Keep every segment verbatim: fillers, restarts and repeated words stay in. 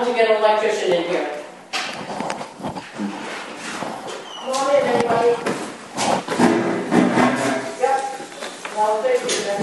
to get an electrician in here. Come on in, anybody. Yep. Well, thank you then.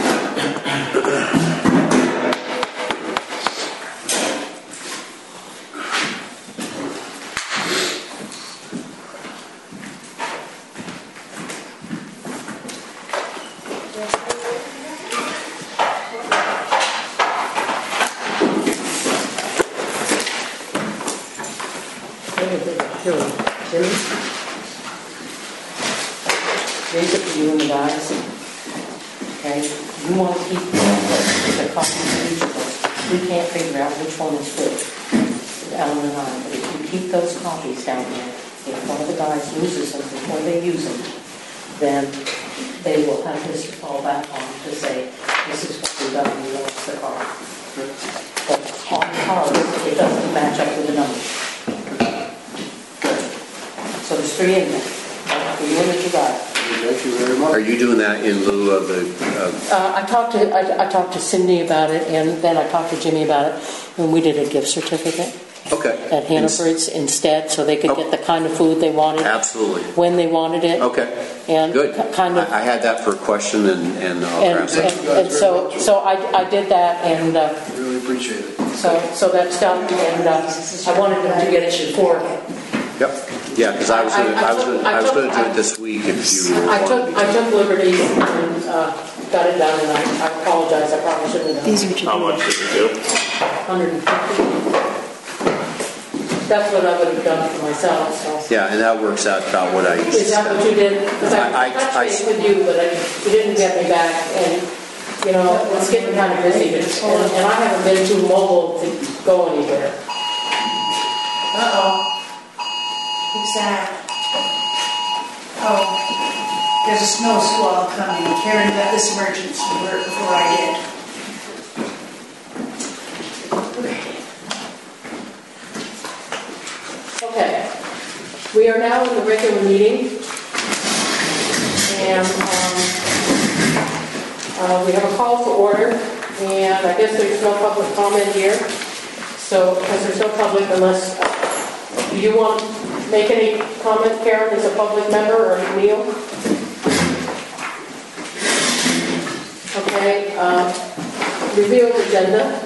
These are for you and the guys. Okay? You want to keep the copy of each of those. We can't figure out which one is which. Ellen and I. But if you keep those copies down there, if one of the guys loses them before they use them, then they will have this to fall back on to say, this is what we've done, we lost the car. But on the card, it doesn't match up with the numbers. So there's three in there. For you and the two guys. Thank you very much. Are you doing that in lieu of the... Uh... Uh, I talked to I, I talked to Cindy about it, and then I talked to Jimmy about it, and we did a gift certificate. Okay. At Hannaford's instead, so they could okay. get the kind of food they wanted. Absolutely. When they wanted it. Okay. And good. Kind of. I, I had that for a question, and and, uh, and, and, and so so I, I did that, and uh, really appreciate it. So so that's done, and uh, I wanted them to get it before. Yep. Yeah, because I was gonna, I, I, I was gonna, I, I was going to do I, it this week if you. I took I took liberties and uh, got it done, and I, I apologize. I probably shouldn't have done. These are what you How much did you do? one hundred fifty. That's what I would have done for myself. So. Yeah, and that works out about what I used Is to that spend. what you did? Because I, I, I touched base with you, but I, you didn't get me back, and you know it's getting kind of busy, and, and I haven't been too mobile to go anywhere. Uh oh. Who's that? Oh, there's a snow squall coming. Karen got this emergency alert before I did. Okay, we are now in the regular meeting, and um, uh, we have a call to order, and I guess there's no public comment here, so because there's no public unless, uh, do you want to make any comment, Karen, as a public member, or Neil? Okay, uh, review of agenda.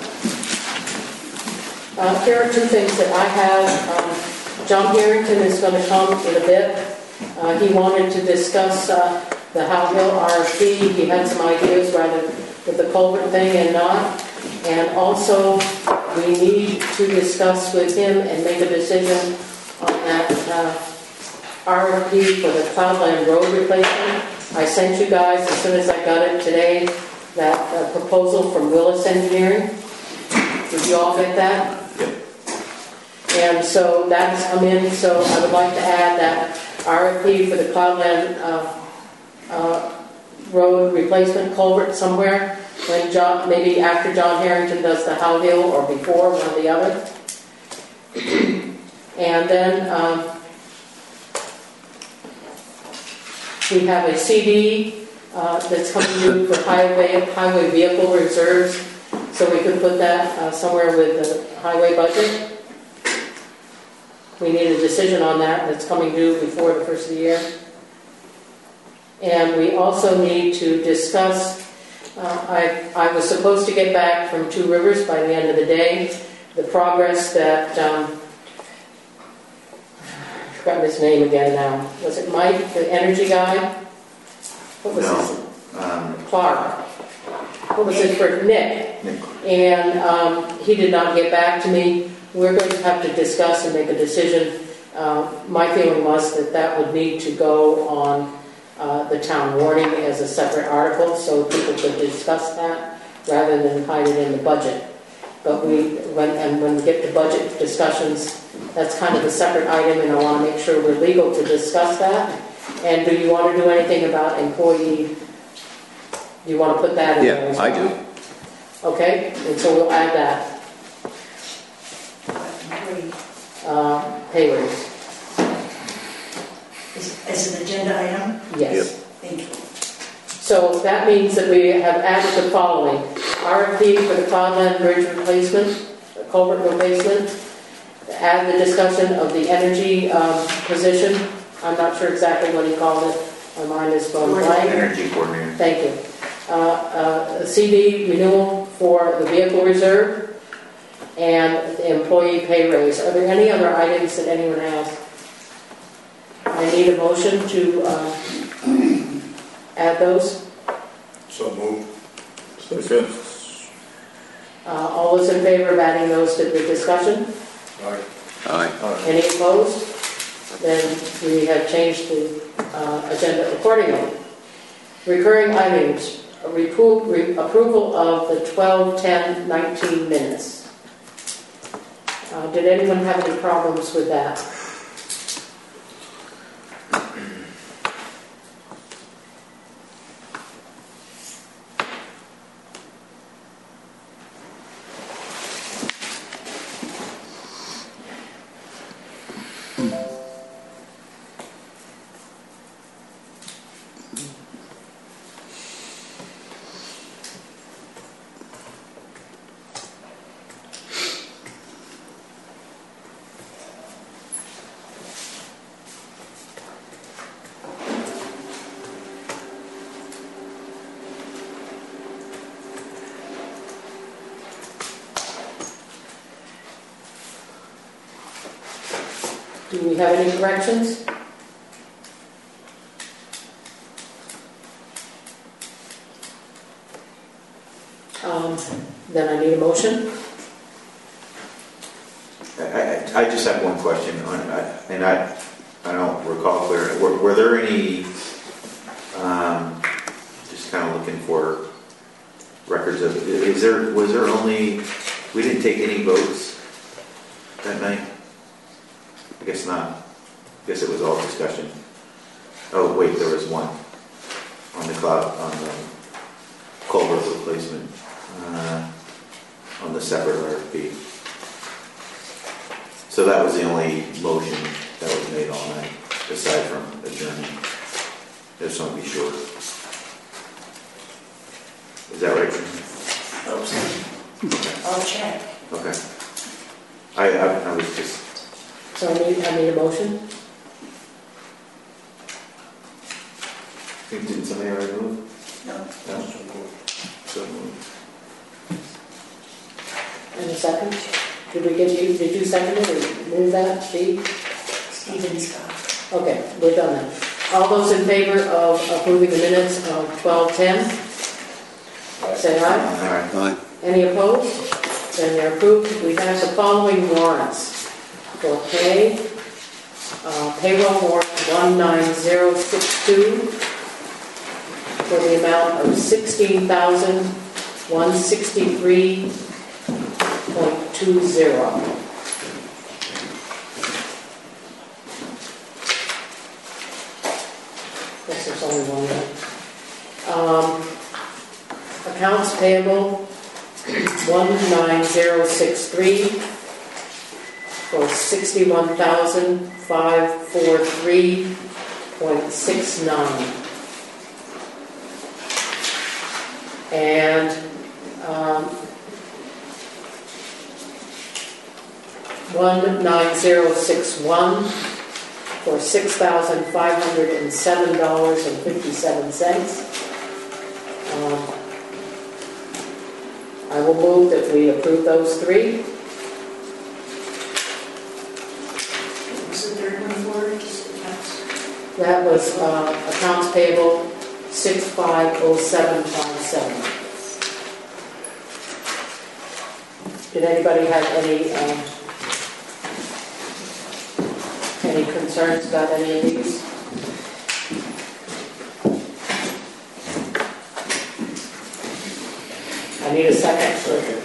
Uh, here are two things that I have. Um, John Harrington is going to come in a bit. Uh, he wanted to discuss uh, the Howe Hill R F P. He had some ideas rather with the culvert thing and not. And also, we need to discuss with him and make a decision on that uh, R F P for the Cloudland Road replacement. I sent you guys, as soon as I got it today, that uh, proposal from Willis Engineering. Did you all get that? And so that's come in, so I would like to add that R F P for the Cloudland uh, uh, Road replacement culvert somewhere, when John, maybe after John Harrington does the Howe Hill or before, one or the other. And then um, we have a C D uh, that's coming due for highway, highway vehicle reserves, so we could put that uh, somewhere with the highway budget. We need a decision on that that's coming due before the first of the year. And we also need to discuss, uh, I, I was supposed to get back from Two Rivers by the end of the day, the progress that, um, I forgot his name again now. Was it Mike, the energy guy? What was no. his name? Um, Clark. What was it for Nick? Nick. And um, he did not get back to me. We're going to have to discuss and make a decision. Uh, my feeling was that that would need to go on uh, the town warning as a separate article so people could discuss that rather than hide it in the budget. But we, when, and when we get to budget discussions, that's kind of a separate item, and I want to make sure we're legal to discuss that. And do you want to do anything about employee? Do you want to put that in yeah, there as well? I do. Okay, and so we'll add that. Uh, pay raise. Is, is an agenda item? Yes. Yep. Thank you. So that means that we have added the following. R F P for the Cloudland Bridge replacement, culvert replacement. add the discussion of the energy um, position. I'm not sure exactly what he called it. My mind is going blank. Energy coordinator. Thank you. Uh, uh, C D renewal for the vehicle reserve and the employee pay raise. Are there any other items that anyone has? I need a motion to uh, add those. So moved. Second. Uh, all those in favor of adding those to the discussion? Aye. Aye. Any opposed? Then we have changed the uh, agenda accordingly. Recurring items, a repro- re- approval of the twelve ten nineteen minutes. Uh, did anyone have any problems with that? Do we have any corrections? Um, then I need a motion. I, I, I just have one question on, I, and I, I don't recall clear. Were, were there any, um, just kind of looking for records of, is there, was there only, we didn't take any votes that night? I guess not. I guess it was all discussion. Oh wait, there was one on the cloud, on the culvert replacement, uh, on the separate R F P. So that was the only motion that was made all night, aside from adjourning. Just want to be sure. Is that right? Oops. I'll check. Okay. I, I, I was just. So I need, I need a motion. Didn't somebody already move? No. No? So moved. And a second. Did we get you, did you second it or move that, Steve? Stephen Scott. Okay, we're done then. All those in favor of approving the minutes of twelve ten? Say aye. All right. Aye. Any opposed? Then they're approved. We have the following warrants. For pay, uh, payroll warrant one nine zero six two for the amount of sixteen thousand one hundred sixty-three point two zero. Guess there's only one there. Um, accounts payable one nine zero six three for sixty-one thousand five hundred forty-three point six nine. And um, one nine zero six one for six thousand five hundred seven dollars and fifty-seven cents. Um, I will move that we approve those three. That was uh, accounts payable six five oh seven five seven. Did anybody have any um, any concerns about any of these? I need a second. Second.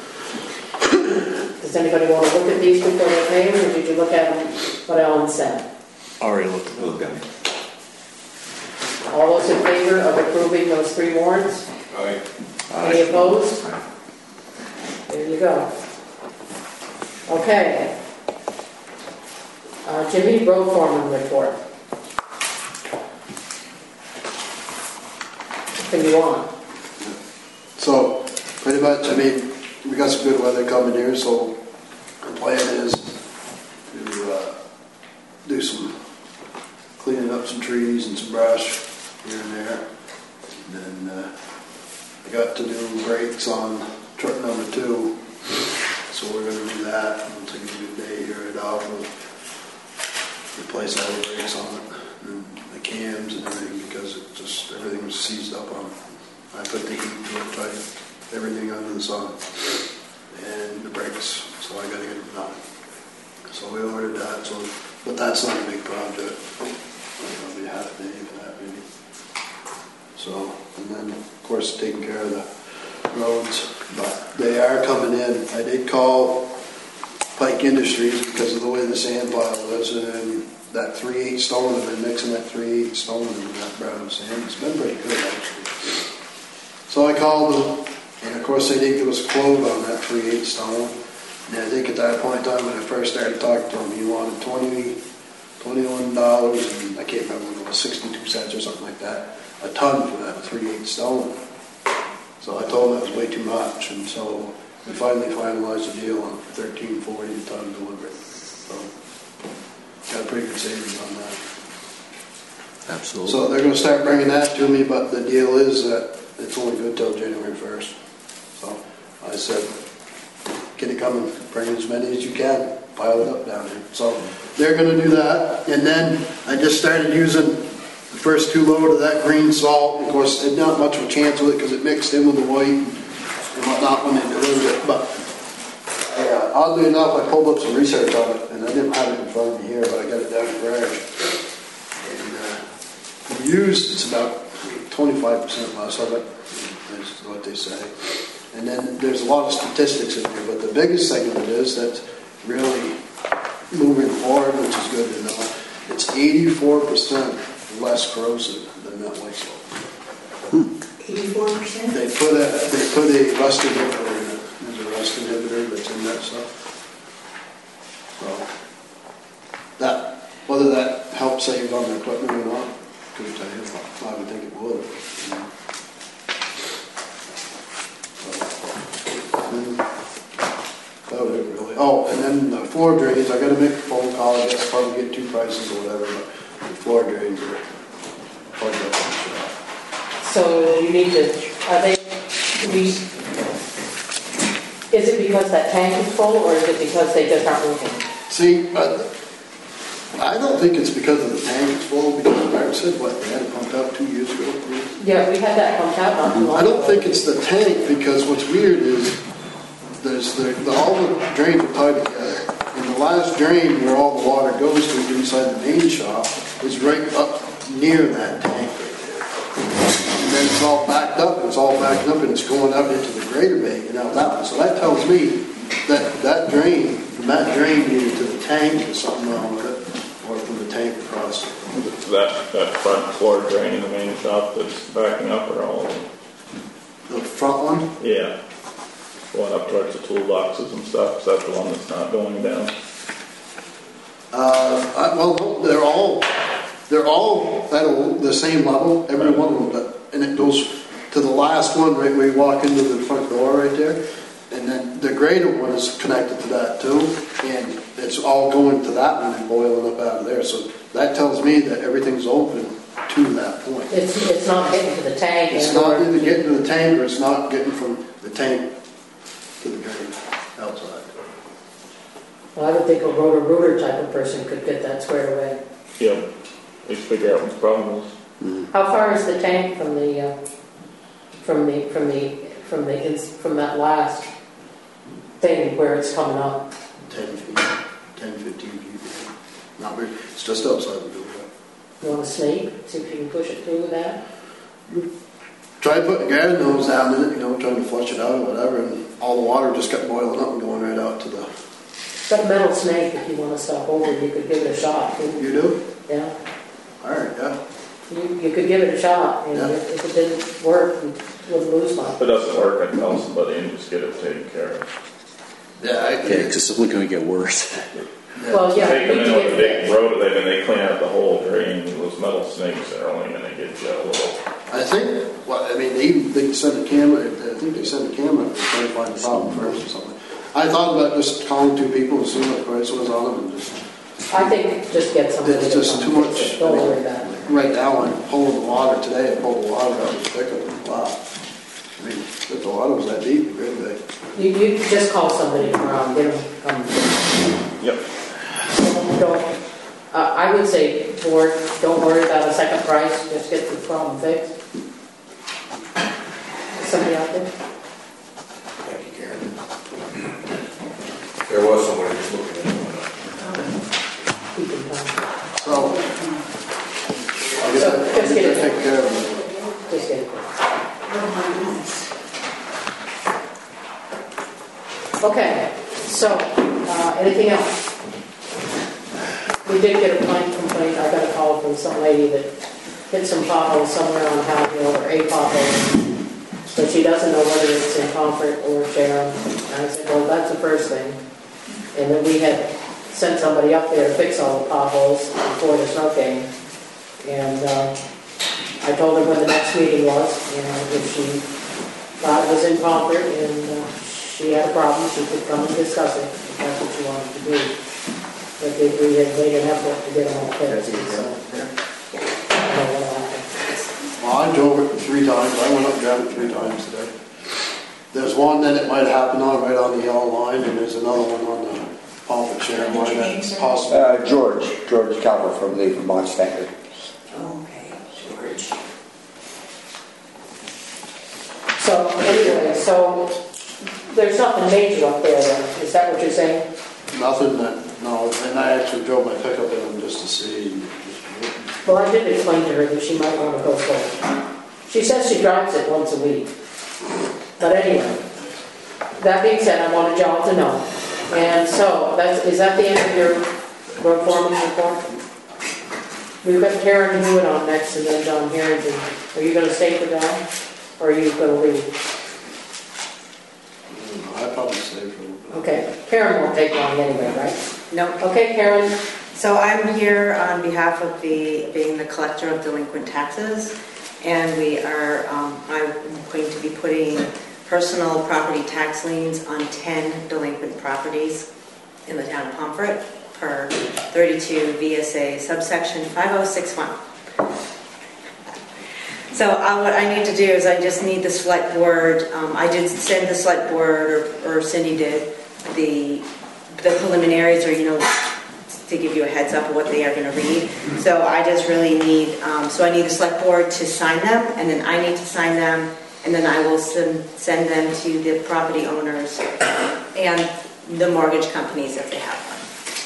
Does anybody want to look at these before they pay them, or did you look at them, what Ellen said? Already looked at Look at me. All those in favor of approving those three warrants? Aye. Any opposed? There you go. Okay. Uh, Jimmy, road foreman report. Can you on? So, pretty much, I mean, we got some good weather coming here, so the plan is trees and some brush here and there. And then uh, I got to do brakes on truck number two, so we're going to do that. Once I get a good day here at off, we'll replace all the brakes on it, and the cams and everything, because it just everything was seized up on it. I put the heat to it tight, everything under the sun, and the brakes, so I got to get them done. So we ordered that, so, but that's not a big project. It'll be half a day for that maybe. So, and then of course taking care of the roads, but they are coming in. I did call Pike Industries because of the way the sand pile is, and that three eight stone, I've been mixing that three eight stone in that brown sand. It's been pretty good actually. So I called them, and of course they did give us a quote on that three eight stone. And I think at that point in time when I first started talking to him, he wanted twenty, twenty-one dollars, and I can't remember, it was sixty-two cents or something like that, a ton for that three eight stone. So I told him that was way too much, and so we finally finalized the deal on thirteen forty a ton delivery. So got a pretty good savings on that. Absolutely. So they're going to start bringing that to me, but the deal is that it's only good till January first. So I said, get it coming, bring as many as you can, pile it up down here. So they're going to do that, and then I just started using the first two load of that green salt. Of course, there's not much of a chance with it because it mixed in with the white and whatnot when they delivered it. But uh, oddly enough, I pulled up some research on it, and I didn't have it in front of me here, but I got it down in the garage. And uh, used, it's about twenty-five percent less of it, is what they say. And then there's a lot of statistics in there, but the biggest thing of it is that's really moving forward, which is good to know. It's eighty-four percent less corrosive than that white salt. eighty-four percent? They put a they put a rust inhibitor in it. There's a rust inhibitor that's in that stuff. So that whether that helps save on the equipment or not, couldn't tell you. I would think it would. You know. That was it really. Oh, and then the floor drains, I gotta make a phone call, I guess probably get two prices or whatever, but the floor drains are plugged up on the shop. So you need to, are they, we, is it because that tank is full, or is it because they just aren't working? See, I, I don't think it's because of the tank it's full, because Mark said, what, they had it pumped out two years ago? Yeah, we had that pumped out not too long I don't ago. think it's the tank, because what's weird is there's the, the all the drains are tied together. And the last drain where all the water goes to inside the main shop is right up near that tank right there. And then it's all backed up, and it's all backed up, and it's going up into the greater bay and out that one. So that tells me that that drain, from that drain needed to the tank, there's something wrong with it, or from the tank across. That, that front floor drain in the main shop that's backing up or all of them? The front one? Yeah. Going up towards the toolboxes and stuff, is that the one that's not going down? Uh, I, well, no, they're all they're all at a, the same level, every one of them, but, and it goes to the last one right where you walk into the front door right there, and then the greater one is connected to that too, and it's all going to that one and boiling up out of there. So that tells me that everything's open to that point. It's, it's not getting to the tank. It's and not or- either getting to the tank or it's not getting from the tank to the drain outside. Well, I would think a rotor-rooter type of person could get that squared away. Yep. At least figure out what the problem is. How far is the tank from the, uh, from the, from the, from the, ins- from that last thing where it's coming up? ten feet, ten, fifteen feet. Not very, it's just outside the door. You want a snake? See if you can push it through with that? Tried putting a garden hose down in it, you know, trying to flush it out or whatever, and all the water just kept boiling up and going right out to the... Got a metal snake, if you want to stop over, you could give it a shot. couldn't you? You do? Yeah. All right, yeah. You, you could give it a shot, and Yeah. if if it didn't work, you wouldn't lose If much. it doesn't work, I'd call somebody and just get it taken care of. Yeah, I Okay, because it's only going to get worse. Well, yeah. Take them we in need to with a get- big rotor, and they clean out the whole drain. Those metal snakes are only going to get you a little. I think, well, I mean, they even they sent a camera, I think they sent a camera to try to find the problem first or something. I thought about just calling two people and seeing what the price was on them and just... I think just get somebody. It's to just come too fix much. it. Don't worry about it. right now, I'm pulling the water today, I pulled the water out of the pickup. Wow. I mean, if the water was that deep, really big. You, you could just call somebody around, get them, come. Yep. Don't, uh, I would say, board, don't worry about a second price, just get the problem fixed. Somebody out there? Thank you, Karen. There was somebody just looking at Keep them down. So, I guess So, I just get it. take care of it. Just get it. Okay, so, uh, anything else? We did get a complaint, complaint, I got a call from some lady that hit some potholes somewhere on Howe Hill, or a pothole, but she doesn't know whether it's in Comfort or Sharon. And I said, well, that's the first thing. And then we had sent somebody up there to fix all the potholes before the snow came. And uh, I told her when the next meeting was, and if she thought it was in Comfort and uh, she had a problem, she could come and discuss it, if that's what she wanted to do. But they, we had made an effort to get them all fixed, so. I don't know what happened. Well, I drove it three times, I went up and drove it three times today. There's one that it might happen on, right on the yellow line, and there's another one on the Pomfret Sharon line that's possible. Uh, George, George Calver from the Vermont Standard. Okay, George. So anyway, so there's nothing major up there then, is that what you're saying? Nothing that, no, and I actually drove my pickup in them just to see. Well, I did explain to her that she might want to go slow. She says she drives it once a week. But anyway, that being said, I wanted y'all to know. And so, that's, is that the end of your road foreman report? We've got Karen Hewitt on next and then John Harrington. Are you going to stay for John? Or are you going to leave? I'd probably stay for a little bit. Okay, Karen won't take long anyway, right? No. Okay, Karen. So I'm here on behalf of the, being the collector of delinquent taxes, and we are, um, I'm going to be putting personal property tax liens on ten delinquent properties in the town of Pomfret per thirty-two V S A subsection five oh six one. So uh, what I need to do is I just need the select board, um, I did send the select board, or, or Cindy did, the, the preliminaries, or you know, to give you a heads up of what they are going to read. So I just really need, um, so I need the select board to sign them, and then I need to sign them, and then I will send, send them to the property owners and the mortgage companies if they have one.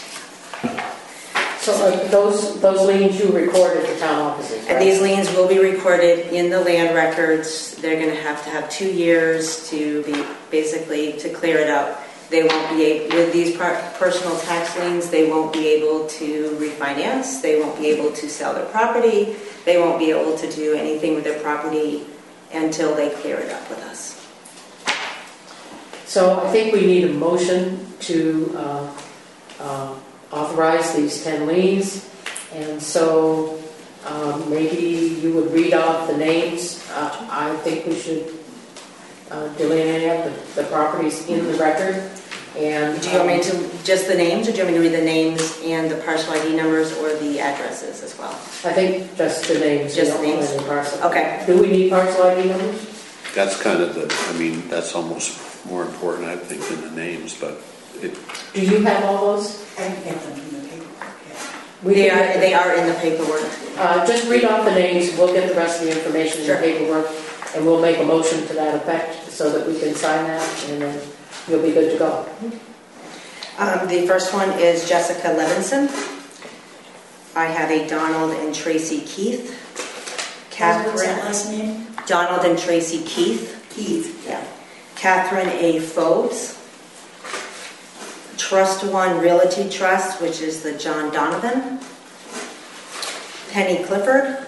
So uh, those those liens you record at the town offices, right? And these liens will be recorded in the land records. They're going to have to have two years to be, basically, to clear it out. They won't be able, with these personal tax liens, they won't be able to refinance, they won't be able to sell their property, they won't be able to do anything with their property until they clear it up with us. So I think we need a motion to uh, uh, authorize these ten liens, and so um, maybe you would read off the names. Uh, I think we should uh, delineate the, the properties in the record. And do you want me to, just the names, or do you want me to read the names and the parcel I D numbers, or the addresses as well? I think just the names. Just the names? Parcel. Okay. Do we need parcel I D numbers? That's kind of the, I mean, that's almost more important, I think, than the names, but it... Do you have all those? I can get them from the paperwork, yeah. We They can are, get- they are in the paperwork. Uh, just read off the names, we'll get the rest of the information in the Sure. paperwork, and we'll make a motion to that effect so that we can sign that, and then you'll be good to go. Um, the first one is Jessica Levinson. I have a Donald and Tracy Keith. What was that last name? Donald and Tracy Keith. Keith. Yeah. Catherine A. Phobes. Trust One Realty Trust, which is the John Donovan. Penny Clifford.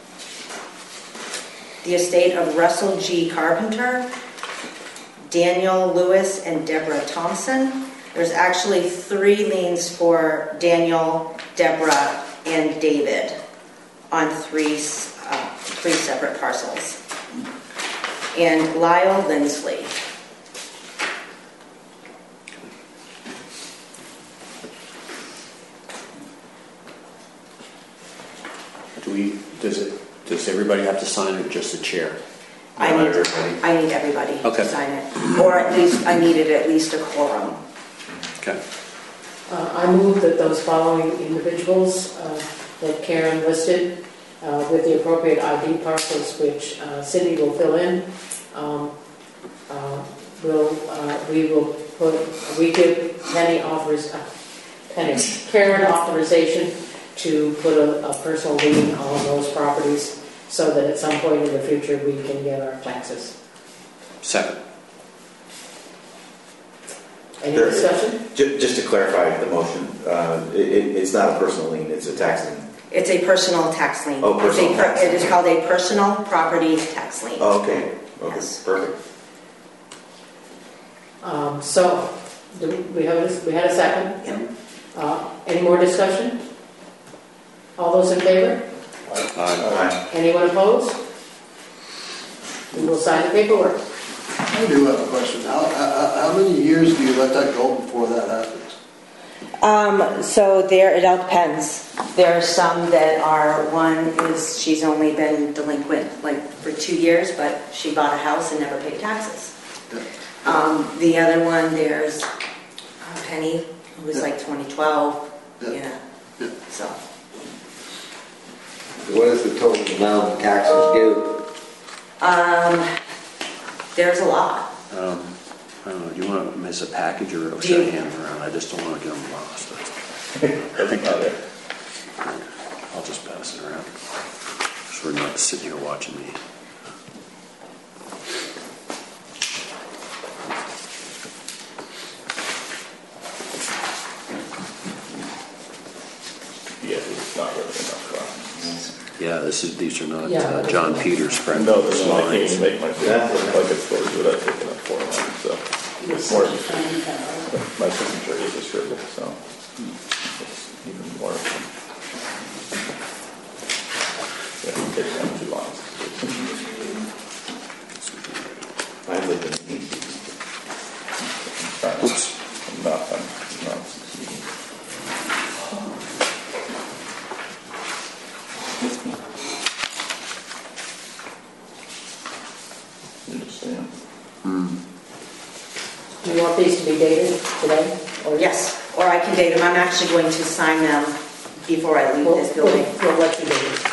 The estate of Russell G. Carpenter. Daniel Lewis and Deborah Thompson. There's actually three liens for Daniel, Deborah, and David on three, uh, three separate parcels. And Lyle Lindsley. Do we, does it, does everybody have to sign it or just the chair? I Not need, everybody. I need everybody Okay. to sign it. Or at least, I needed at least a quorum. Okay. Uh, I move that those following individuals uh, that Karen listed, uh, with the appropriate I D parcels, which uh, Cindy will fill in, um, uh, will, uh, we will put, we give Penny offers, uh, Penny, Karen authorization to put a, a personal lien on those properties so that at some point in the future we can get our taxes. Second. Any There- discussion? Ju- Just to clarify the motion, uh, it, it- it's not a personal lien, it's a tax lien. It's a personal tax lien. Oh, personal It's a per- tax It is lien. called a personal property tax lien. Oh, okay, okay, Yes. perfect. Um, so, do we, we have, a- we had a second? Yep. Uh, any more discussion? All those in favor? Aye. Aye. Anyone opposed? We will sign the paperwork. I do have a question. How, how, how many years do you let that go before that happens? Um, so there, it all depends. There are some that are, one is, she's only been delinquent like for two years, but she bought a house and never paid taxes. Yeah. Um, the other one, there's uh, Penny, who was Yeah. like twenty twelve, Yeah. you know, Yeah. so. What is the total amount of taxes due? Um, there's a lot. Um, I don't know, do you want to miss a package or Do should I you- hand them around? I just don't want to get them lost. Doesn't matter. I'll just pass it around. So we're not sitting here watching me. Yeah, it's not really enough. Uh, Yeah, this is, these are not Yeah. uh, John Peters' friend. No, there's not. I can't lines. even make my That's signature okay. like it's supposed to without taking up four lines, so. It's more, my signature is a scribble, so. It's even more. Yeah, take down two lines. I live in East. Oops. I'm not, I'm not succeeding. You understand? Do you want these to be dated today? Or Yes, or I can date them. I'm actually going to sign them before I leave We'll, this we'll, building. we'll let you date it.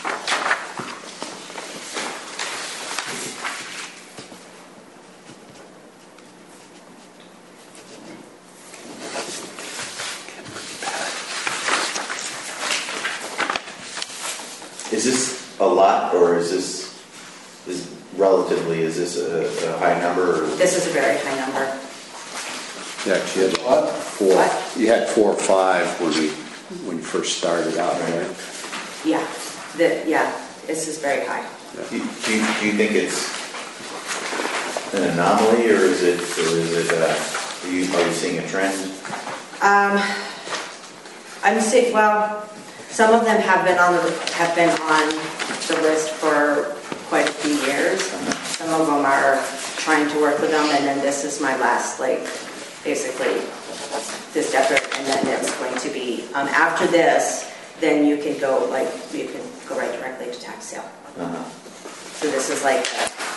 Is this a lot, or is this, is relatively, is this a, a high number? Or? This is a very high number. Yeah, 'cause you had What? four, What? you had four or five when we, when you first started out, right? Yeah, the, yeah, this is very high. Do you, do you, do you think it's an anomaly, or is it, or is it, uh, are you, are you seeing a trend? Um, I'm sick, well, some of them have been on the, have been on the list for quite a few years. Some of them are trying to work with them, and then this is my last, like, basically, this effort, and then it's going to be, um, after this, then you can go, like, you can go right directly to tax sale. Uh-huh. So this is like,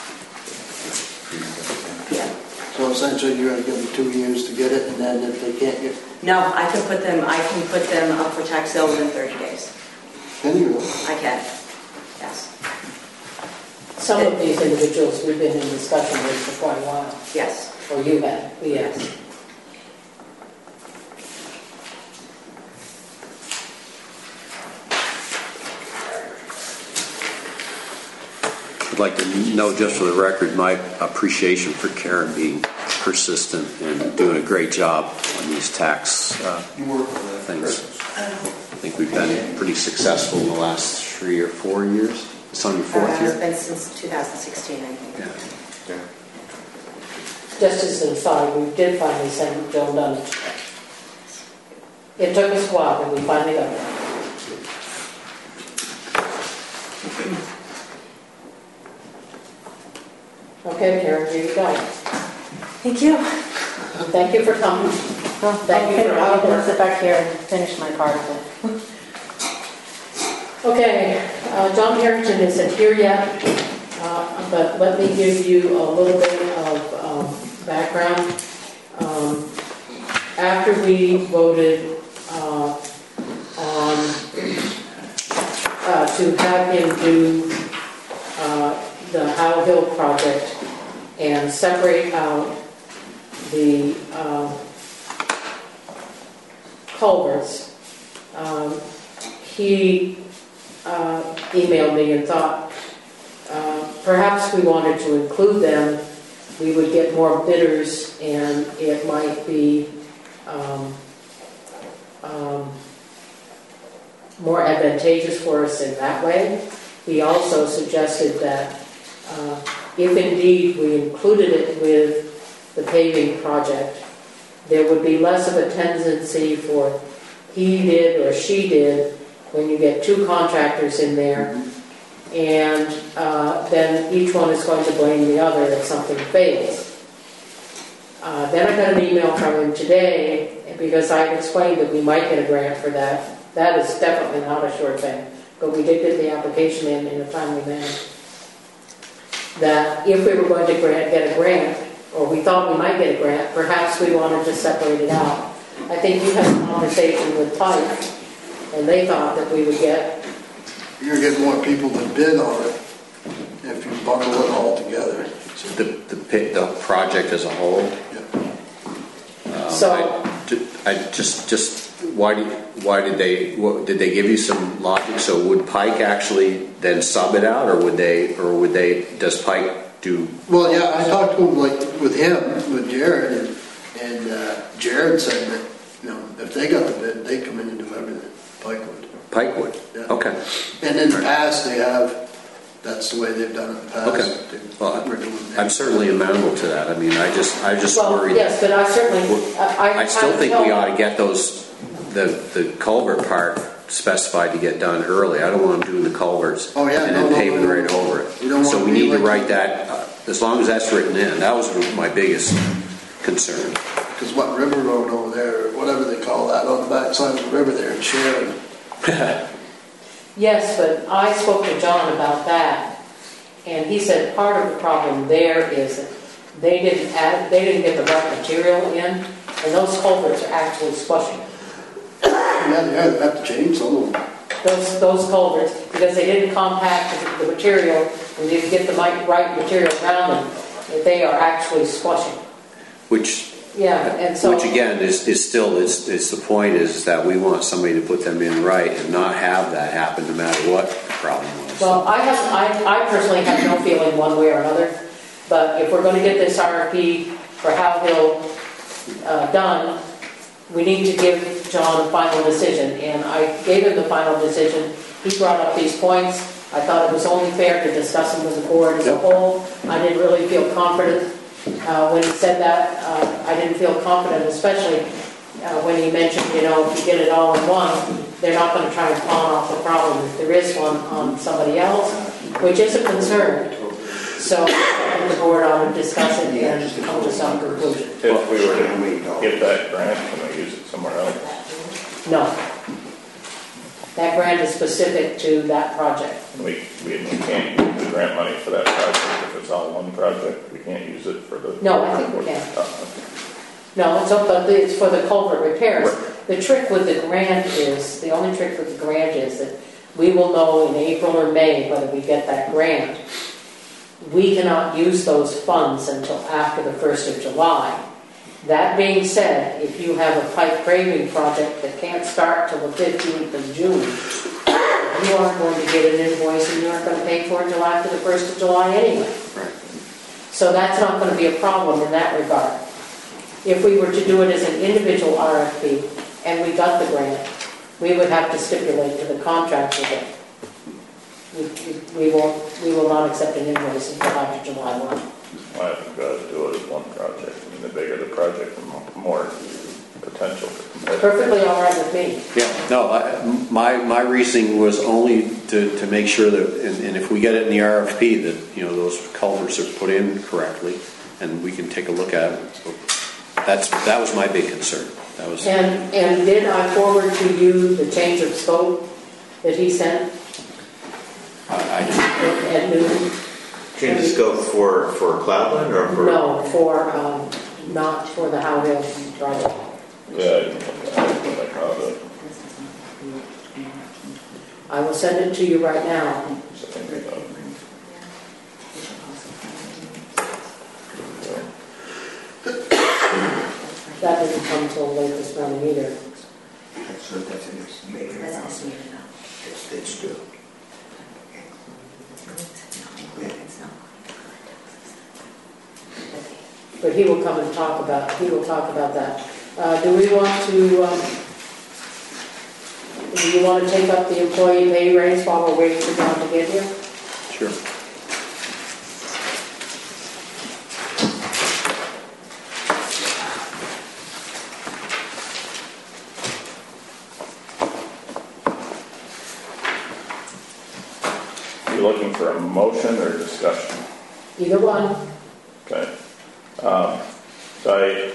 yeah. So essentially, you're gonna give them two years to get it, and then if they can't get, No, I can put them, I can put them up for tax sale within thirty days. then you will. I can, yes, Some of these individuals we've been in discussion with for quite a while, yes. or you have, yes. I'd like to know, just for the record, my appreciation for Karen being persistent and doing a great job on these tax uh, You work for that. things. I think we've been pretty successful in the last three or four years. It's on your fourth Uh, It's year? been since two thousand sixteen, I think. Yeah. Okay. Just as an aside, we did finally send Joan Dunn. It took us a while, but we finally got there. Okay, Karen, here you go. Thank you. Thank you for coming. Thank you for all I'm the going to work. sit back here and finish my part of it. Okay, uh, John Harrington isn't here yet, uh, but let me give you a little bit of um, background. Um, after we voted uh, on uh, to have him do uh, the Howe Hill project and separate out the uh, culverts, um, he uh, emailed me and thought uh, perhaps we wanted to include them, we would get more bidders and it might be um, um, more advantageous for us in that way. He also suggested that uh, if indeed we included it with the paving project, there would be less of a tendency for he did or she did when you get two contractors in there, and uh, then each one is going to blame the other if something fails. Uh, then I got an email from him today because I had explained that we might get a grant for that. That is definitely not a short thing, but we did get the application in in a timely manner. That if we were going to grant, get a grant, or we thought we might get a grant, perhaps we wanted to separate it out. I think you had a conversation with Pike, and they thought that we would get... You're getting more people to bid on it if you bundle it all together. So the, the, pit- the project as a whole? Yeah. Um, So- I, ju- I just, just, why do, why did they, what, did they give you some logic? So would Pike actually then sub it out, or would they, or would they, does Pike do? Well, yeah, I talked to him, like, with him, with Jared, and, and uh, Jared said that, you know, if they got the bid, they come in and do everything, Pike would. Pike would? Yeah. Okay. And in the past, they have, that's the way they've done it in the past. Okay. They Well, were doing I'm certainly amenable to that. I mean, I just, I just Well, worry. yes, but I certainly... I, I still think I we told- ought to get those, the, the culvert part specified to get done early. I don't want them doing the culverts Oh, yeah, and no, then no, paving no, no. right over it. You don't So want we to be need to like- write that, uh, as long as that's written in. That was my biggest concern. Because what River Road over there, or whatever they call that, on the back side of the river there in Sharon. Yes, but I spoke to John about that, and he said part of the problem there is that they didn't add, they didn't get the right material in, and those culverts are actually squashing. Yeah, they have- they have to change some of them. Those, those culverts, because they didn't compact the the material and didn't get the right right material around them, that they are actually squashing. Which, Yeah, and so... which again is, is still, is, is the point is that we want somebody to put them in right and not have that happen no matter what the problem was. Well, I have, I, I personally have no feeling one way or another, but if we're going to get this R F P for Howe Hill uh, done, we need to give John a final decision, and I gave him the final decision. He brought up these points. I thought it was only fair to discuss them with the board as a whole. I didn't really feel confident uh, when he said that. Uh, I didn't feel confident, especially uh, when he mentioned, you know, if you get it all in one, they're not going to try and pawn off the problem if there is one on somebody else, which is a concern. So I think the board ought to discuss it and come to some conclusion. If we were to get that grant, can we use it somewhere else? No. That grant is specific to that project. We, we we can't use the grant money for that project if it's all one project. We can't use it for the... No, I think we can. Oh, No, it's, but it's for the culvert repairs. The trick with the grant is, the only trick with the grant is that we will know in April or May whether we get that grant. We cannot use those funds until after the first of July. That being said, if you have a pipe graving project that can't start till the fifteenth of June, you aren't going to get an invoice and you aren't going to pay for it until after the first of July anyway. So that's not going to be a problem in that regard. If we were to do it as an individual R F P and we got the grant, we would have to stipulate to the contractor that we, we, we won't, we will not accept an invoice until after July first. I think we ought to do it as one project. I mean, the bigger the project, the mo- more potential for competitive. Perfectly all right with me. Yeah, no, I, my, my reasoning was only to, to make sure that, and, and if we get it in the R F P, that, you know, those culverts are put in correctly, and we can take a look at it. That's, that was my big concern. That was. And, and did I forward to you the change of scope that he sent? new. Change the scope for, for Cloudland or for? No, for, um, not for the How Hill project. Yeah, I didn't look at it, but I caught it. I will send it to you right now. So I think I got it. That didn't come till late this morning either. So that's an estimated amount. It's, it's good. But he will come and talk about, he will talk about that. Uh, do we want to, um, do you want to take up the employee pay raise while we're waiting for John to get here? Sure. You looking for a motion or discussion? Either one. Okay. Um, so I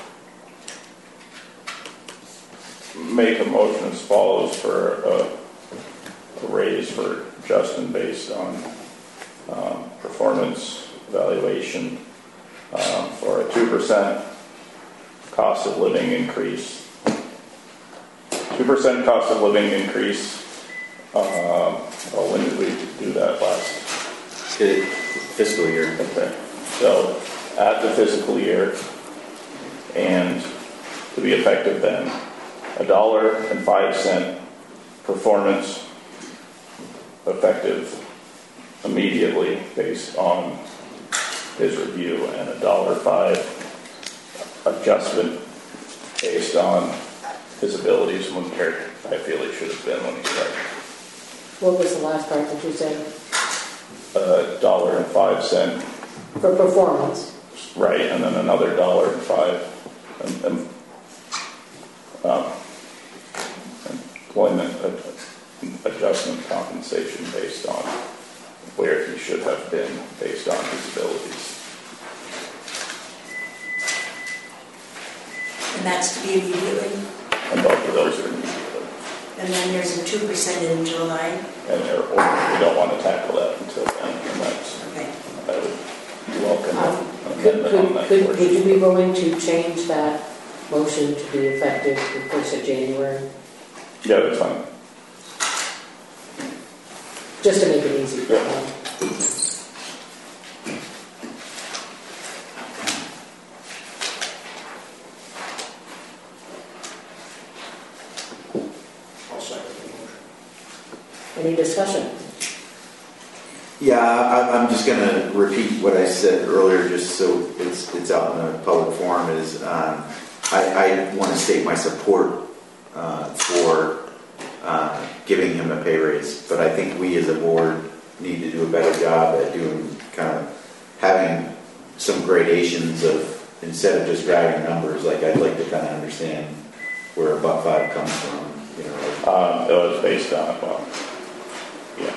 make a motion as follows for a, a raise for Justin based on um, performance evaluation um, for a two percent cost of living increase. two percent cost of living increase. Um, well, when did we do that last? Fiscal year. Okay. So at the fiscal year, and to be effective then, a dollar and five cent performance effective immediately based on his review, and a dollar five adjustment based on his abilities when where I feel he should have been when he started. What was the last part that you said? A dollar and five cent. For performance. Right, and then another dollar and five um, um, um, employment ad- adjustment compensation based on where he should have been based on his abilities. And that's to be immediately. And both of those are immediately. And then there's a two percent in July. And they're, or we don't want to tackle that until then, and that's, Okay. I would welcome Um, an Could, amendment on could, that could, portion. would you be willing to change that motion to be effective the first of January? Yeah, that's fine. Just to make it easy. Yeah. Um, I'll second the motion. Any discussion? Yeah, I, I'm just going to repeat what I said earlier, just so it's it's out in the public forum. Is um, I, I want to state my support uh, for uh, giving him a pay raise, but I think we as a board need to do a better job at doing kind of having some gradations of, instead of just driving numbers. Like, I'd like to kind of understand where a buck five comes from. You know, like, Um, it was based on, well, yeah.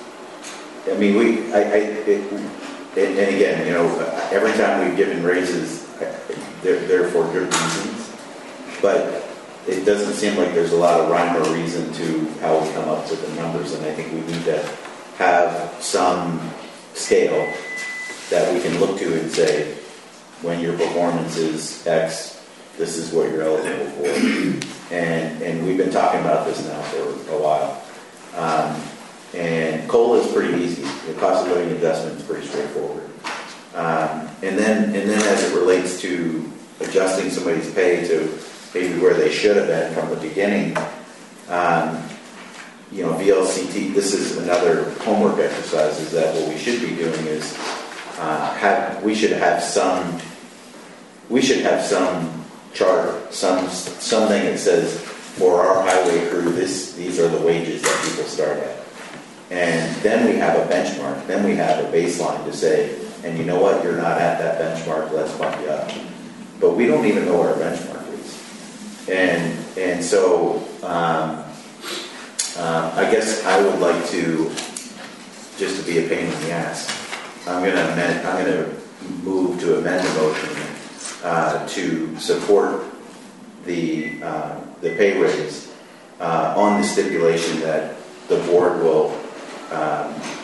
I mean, we, I, I it, and, and again, you know, every time we've given raises, they're, they're for good reasons, but it doesn't seem like there's a lot of rhyme or reason to how we come up with the numbers, and I think we need to have some scale that we can look to and say, when your performance is X, this is what you're eligible for. And and we've been talking about this now for a while. Um, and COLA is pretty easy. The cost of living adjustment is pretty straightforward. Um, and then and then as it relates to adjusting somebody's pay to maybe where they should have been from the beginning, um, you know, V L C T, this is another homework exercise, is that what we should be doing is uh, have, we should have some, we should have some chart, some something that says, for our highway crew, this these are the wages that people start at. And then we have a benchmark, then we have a baseline to say, and you know what, you're not at that benchmark, let's bump you up. But we don't even know what our benchmark is. And and so um, uh, I guess I would like to, just to be a pain in the ass, I'm going to amend, I'm going to move to amend the motion uh, to support the uh, the pay raise uh, on the stipulation that the board will um,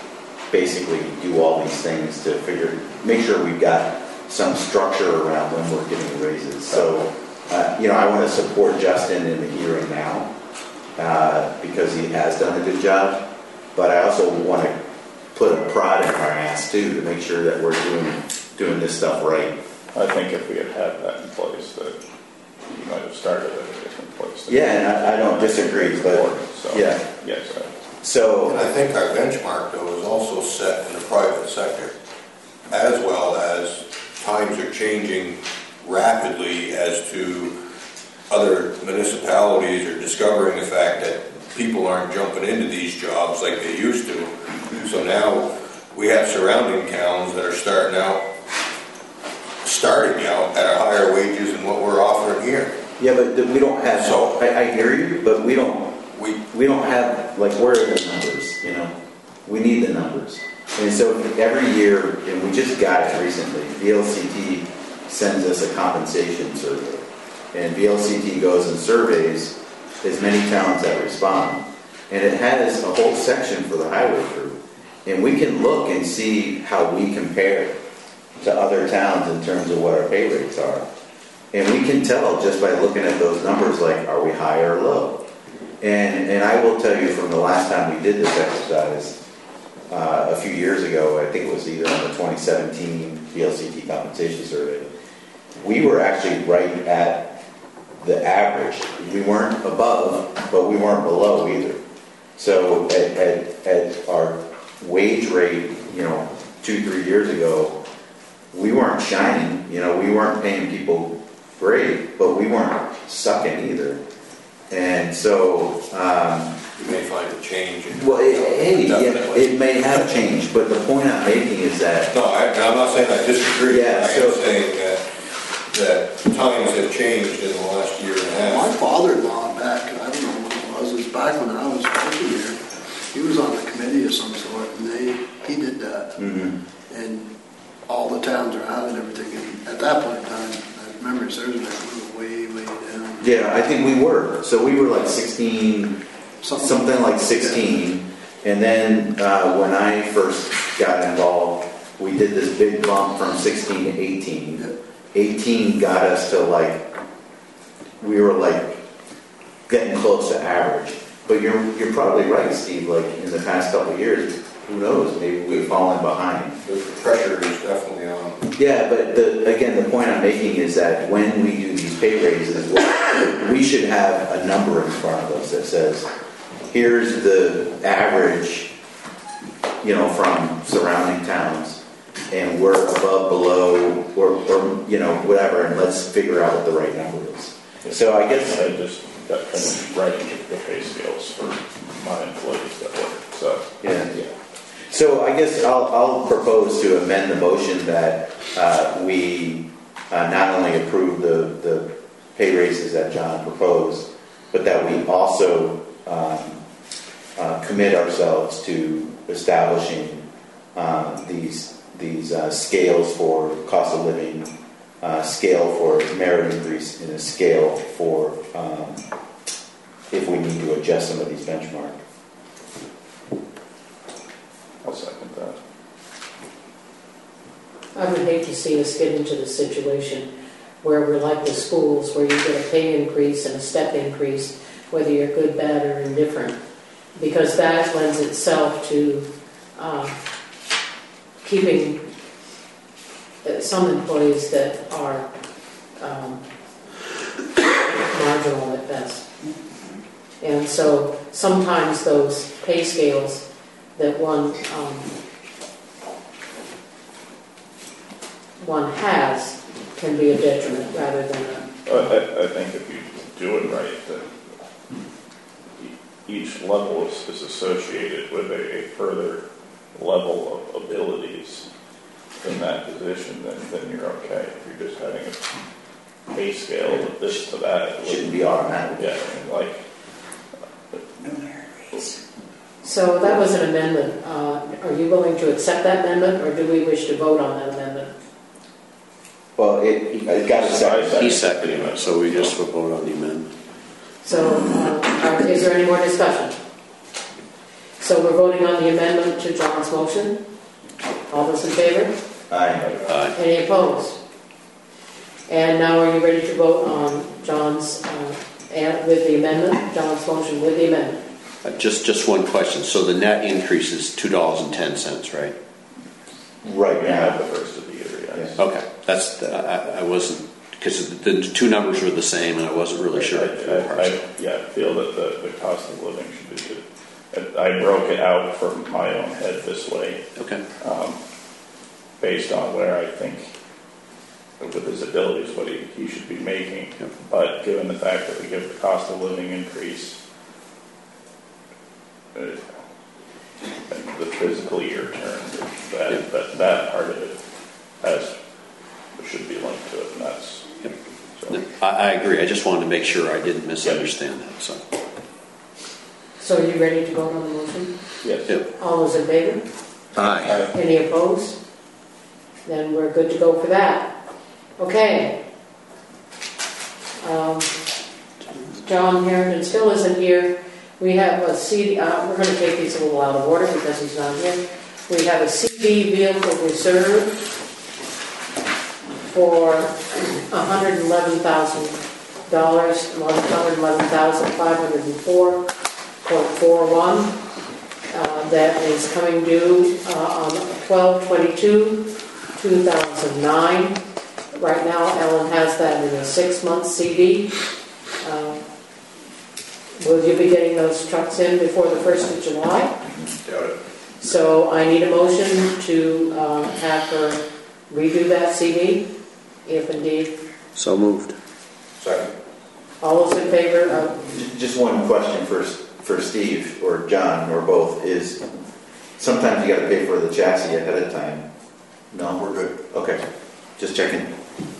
basically do all these things to figure, make sure we've got some structure around when we're giving raises. So, uh, you know, I want to support Justin in the here and now uh, because he has done a good job, but I also want to put a prod in our ass too to make sure that we're doing doing this stuff right. I think if we had had that in place, that you might have started at a different place. Yeah, and I, I don't disagree, but so, yeah. Yes. I, So, and I think our benchmark, though, is also set in the private sector, as well as times are changing rapidly as to other municipalities are discovering the fact that people aren't jumping into these jobs like they used to. So now we have surrounding towns that are starting out, starting out at a higher wages than what we're offering here. yeah, but we don't have, So- I, I hear you, but we don't, We we don't have, like, where are the numbers, you know? We need the numbers. And so every year, and we just got it recently, V L C T sends us a compensation survey. And V L C T goes and surveys as many towns that respond. And it has a whole section for the highway crew. And we can look and see how we compare to other towns in terms of what our pay rates are. And we can tell just by looking at those numbers, like, are we high or low? And and I will tell you from the last time we did this exercise, uh, a few years ago, I think it was either on the twenty seventeen V L C T compensation survey, we were actually right at the average. We weren't above, but we weren't below either. So at, at, at our wage rate, you know, two, three years ago, we weren't shining. You know, we weren't paying people great, but we weren't sucking either. And so, um, you may find a change. In well, it, hey, yeah, definitely. it may have changed, but the point I'm making is that, No, I, I'm not saying I disagree. Yeah, I so- am saying that that times have changed in the last year and a half. My father-in-law back, I don't know when it was, it was back when I was working here. He was on a committee of some sort, and they, he did that. mhm. And all the towns around and everything, and at that point in time, I remember Thursday, we were way, way down. Yeah, I think we were. So we were like sixteen, Something, something like sixteen. And then uh, when I first got involved, we did this big bump from sixteen to eighteen. Yeah. eighteen got us to like, we were like getting close to average. But you're you're probably right, Steve. Like in the past couple of years, who knows? Maybe we've fallen behind. The pressure is definitely on. Yeah, but the, again, the point I'm making is that when we do these pay raises, we should have a number in front of us that says, here's the average, you know, from surrounding towns, and we're above, below, or, or you know, whatever, and let's figure out what the right number is. So I guess I just got finished writing the pay scales for my employees that work. So yeah. So I guess I'll, I'll propose to amend the motion that uh, we uh, not only approve the, the pay raises that John proposed, but that we also um, uh, commit ourselves to establishing uh, these these uh, scales for cost of living, uh, scale for merit increase, and a scale for um, if we need to adjust some of these benchmarks. I'll second that. I would hate to see us get into the situation where we're like the schools, where you get a pay increase and a step increase, whether you're good, bad, or indifferent, because that lends itself to um, keeping some employees that are um, marginal at best. And so sometimes those pay scales that one um, one has can be a detriment rather than a... I, I think if you do it right, that each level is, is associated with a, a further level of abilities in that position, then, then you're okay. If you're just having a pay scale of this to that, It shouldn't be automatic. yeah, I mean, like. So that was an amendment. Uh, are you willing to accept that amendment, or do we wish to vote on that amendment? Well, it, it got a second. He seconded it, so we just vote on the amendment. So uh, are- is there any more discussion? So So we're voting on the amendment to John's motion. All those in favor? Aye. Aye. Any opposed? And now are you ready to vote on John's, uh, and with the amendment, John's motion with the amendment? Uh, Just, just one question. So the net increase is two dollars and ten cents, right? Right We have now. the first of the year, yes. Okay, that's, I, I wasn't, because the two numbers were the same and I wasn't really sure. I, I, I, yeah, feel that the, the cost of living should be good. I broke it out from my own head this way, Okay, um, based on where I think, with his abilities, what he, he should be making. Yep. But given the fact that we give the cost of living increase, uh, and the fiscal year term, that, Yep. that, that part of it has, should be linked to it, and that's, Yep. so. I, I agree. I just wanted to make sure I didn't misunderstand that, so. So are you ready to vote on the motion? Yes. Yep. All those in favor? Aye. Any opposed? Then we're good to go for that. Okay. Um, John Harrington still isn't here. We have a C D, uh, we're going to take these a little out of order because he's not here. We have a C D vehicle reserve for one hundred eleven thousand dollars, one hundred eleven thousand five hundred four point four one. Uh, that is coming due uh, on twelve twenty-two two thousand nine. Right now, Ellen has that in a six-month C D. Uh, will you be getting those trucks in before the first of July? Doubt it. So I need a motion to uh, have her redo that C D, if indeed. So moved. Second. All those in favor of, J- Just one question for, for Steve or John or both is, sometimes you gotta pay for the chassis ahead of time. No? We're good. Okay, just checking.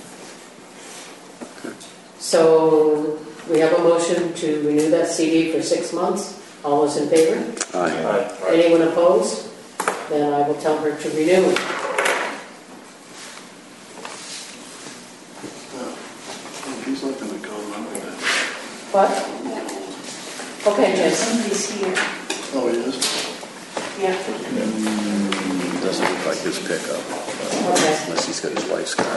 so we have a motion to renew that C D for six months. All those in favor? Aye. Aye. Anyone opposed? Then I will tell her to renew it. Oh, he's not gonna come, I'm gonna. What? Okay, Jess. Somebody's here. Oh, he is? Yeah. Doesn't look like his pickup, Okay. unless he's got his wife's car.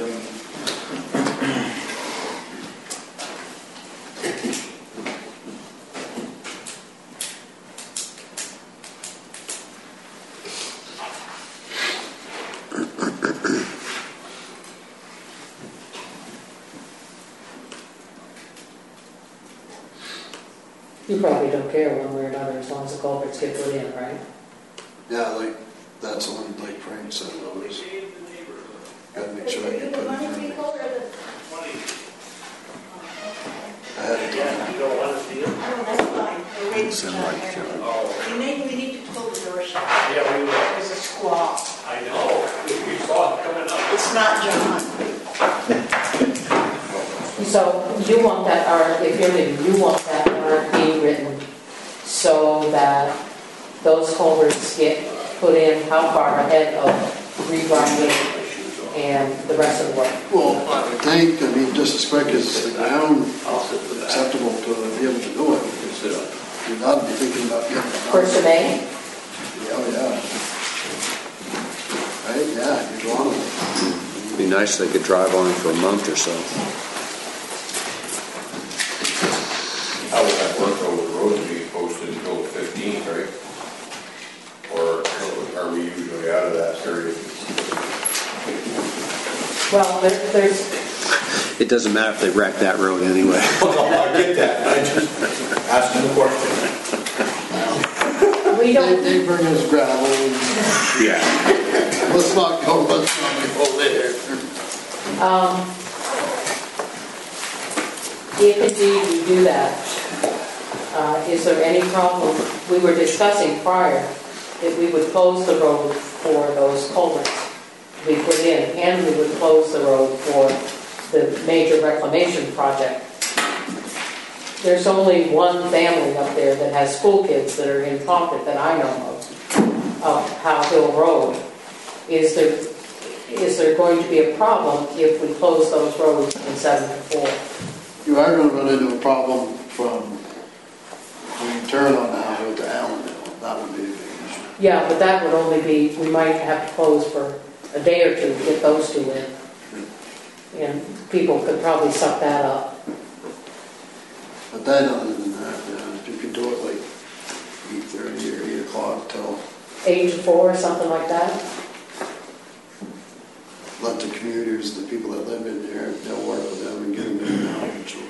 You probably don't care one way or another as long as the culverts get put in, right? Yeah, like, that's the one like Frank said, always. Gotta make sure I can put it in. Ahead of time. Oh, that's fine. We're waiting for Send John right, Harrington. John. You need, we need to close the door shut. Yeah, we will. There's a squall. I know. We saw it coming up. It's not John. So you want that, or if you're leaving, you want that R F P written so that those culverts get put in how far ahead of regrinding and the rest of the work? Well, I would think, I mean, just as quick as the ground acceptable to be able to do it. You'd not be thinking about getting it done. First of May? Oh, yeah. Right, yeah, you'd want to. It'd be nice if they could drive on it for a month or so. How would that work over the road to be posted until the fifteenth, right? Or are we usually out of that period? Well, there, there's, It doesn't matter if they wreck that road anyway. I get that, I just asking the question. we They, don't, they bring us gravel and Yeah. let's not go, let's not go there. um, if indeed we do that, uh, is there any problem? We were discussing prior that we would close the road for those culverts to be put in, and we would close the road for the major reclamation project. There's only one family up there that has school kids that are in pocket that I know of, of Howe Hill Road. Is there, is there going to be a problem if we close those roads from seven to four? You are going to run into a problem from when you turn on the highway to Allen Hill. That would Yeah, but that would only be, we might have to close for a day or two to get those two in. And people could probably suck that up. But then, other than that, uh, if you could do it like eight thirty or eight o'clock till, Eight to four, something like that. let the commuters, the people that live in there, they'll work with them and get them in and out and so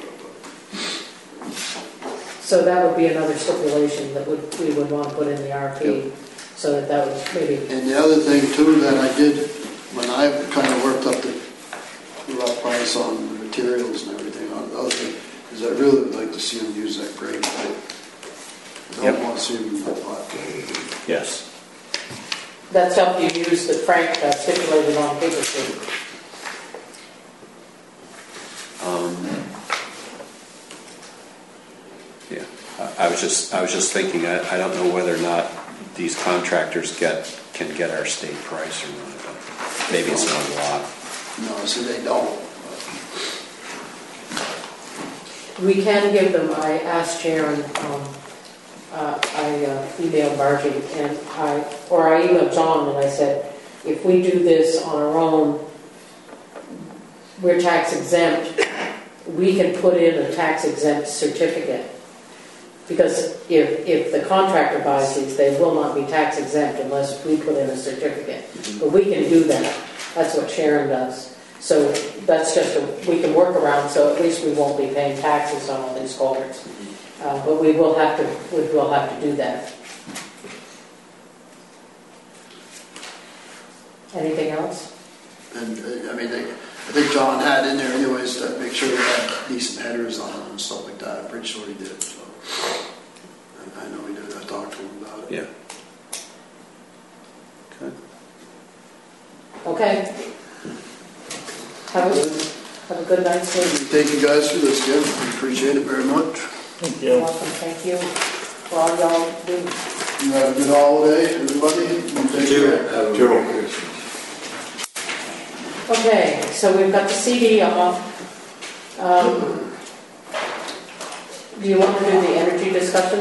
on. So that would be another stipulation that would, we would want to put in the R F P, Yep. so that that would maybe, And the other thing too that I did, when I kind of worked up the rough price on the materials and everything, on the other thing, is I really would like to see them use that grade pipe. I don't Yep. want to see them use that hot. Yes. that stuff you use that Frank uh, stipulated on paper sheet. Um, yeah, I, I was just, I was just thinking, I, I don't know whether or not these contractors get, can get our state price or not, but maybe it's not a lot. No, so they don't. We can give them, I asked Sharon, um, uh, I uh, emailed Margie, and I, or I emailed John, and I said, if we do this on our own, we're tax exempt, we can put in a tax exempt certificate. Because if, if the contractor buys these, they will not be tax exempt unless we put in a certificate. But we can do that. That's what Sharon does. So that's just a, we can work around, so at least we won't be paying taxes on all these culverts. Uh, but we will have to, we will have to do that. Anything else? And, uh, I mean, they, I think John had in there anyways to make sure they had decent headers on them and stuff like that. I'm pretty sure he did, so. I, I know he did, I talked to him about it. Yeah. Okay. Okay. Have a, have a good night's sleep. Thank you guys for this, Jim. We appreciate it very much. Thank You're you. welcome. Thank you for all y'all do. You have a good holiday, everybody. You take care. Joe. Okay, so we've got the C D off. Um, do you want to do the energy discussion?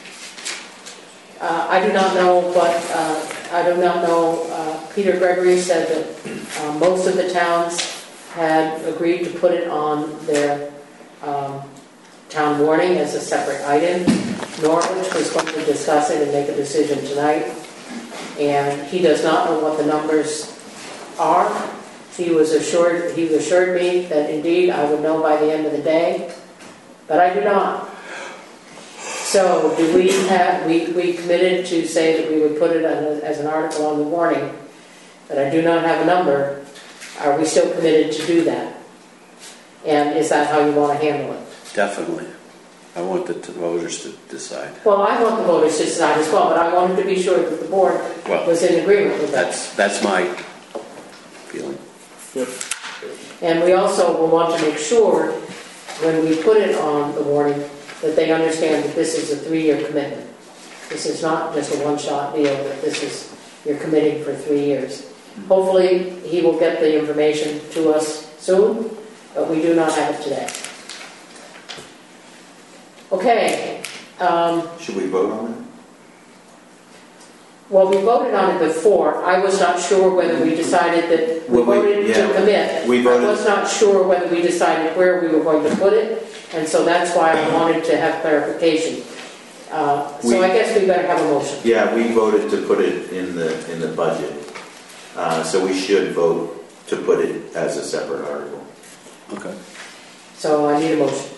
Uh, I do not know, but uh, I do not know. Uh, Peter Gregory said that uh, most of the towns had agreed to put it on their um, town warning as a separate item. Norwich was going to discuss it and make a decision tonight, and he does not know what the numbers are. He was assured, he assured me that indeed I would know by the end of the day, but I do not. So do we have, we, we committed to say that we would put it on a, as an article on the warning, but I do not have a number. Are we still committed to do that? And is that how you want to handle it? Definitely. I want the t- voters to decide. Well, I want the voters to decide as well, but I wanted to be sure that the board Well, was in agreement with that. That's, that's my feeling. Yep. And we also will want to make sure, when we put it on the warning, that they understand that this is a three-year commitment. This is not just a one-shot deal, that this is, you're committing for three years. Hopefully, he will get the information to us soon, but we do not have it today. Okay. Um, Should we vote on it? well, we voted on it before. I was not sure whether we decided that, we Well, we- voted yeah, to commit. we voted- I was not sure whether we decided where we were going to put it, and so that's why I wanted to have clarification. Uh, so We- I guess we better have a motion. Yeah, we voted to put it in the, in the budget. Uh, so we should vote to put it as a separate article. Okay. So I need a motion.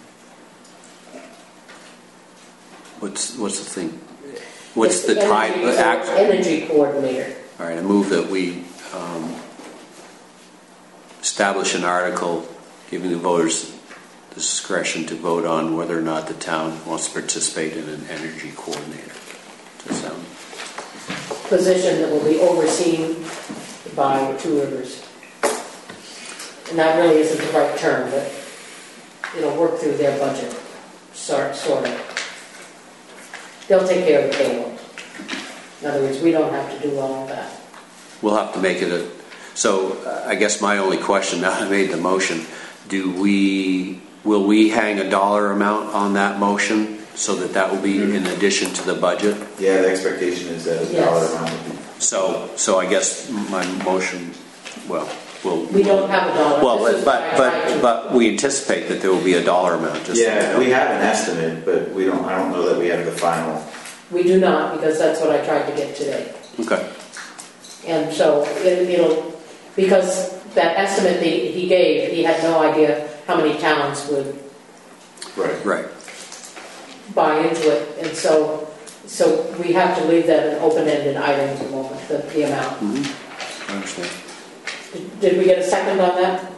What's, what's the thing? What's It's the time? energy- act- Energy coordinator. All right, I move that we um, establish an article giving the voters discretion to vote on whether or not the town wants to participate in an energy coordinator. Does that sound? Position that will be overseen by Two Rivers. And that really isn't the right term, but it'll work through their budget, sort, sort of. They'll take care of the payroll. In other words, we don't have to do all of that. We'll have to make it a. So uh, I guess my only question, now I made the motion, do we, will we hang a dollar amount on that motion so that that will be in addition to the budget. Yeah, the expectation is that a Yes. dollar amount would be. So, so I guess my motion, well, will. We don't have a dollar. Well, This is but, what I tried to- but, but we anticipate that there will be a dollar amount, just. so you Yeah, know. we have an estimate, but we don't, I don't know that we have the final. We do not, because that's what I tried to get today. Okay, And so it, it'll, because that estimate that he gave, he had no idea how many towns would Right. right. buy into it. And so, so we have to leave that an open-ended item at the moment, the, the amount. Mm-hmm. I understand. Did, did we get a second on that?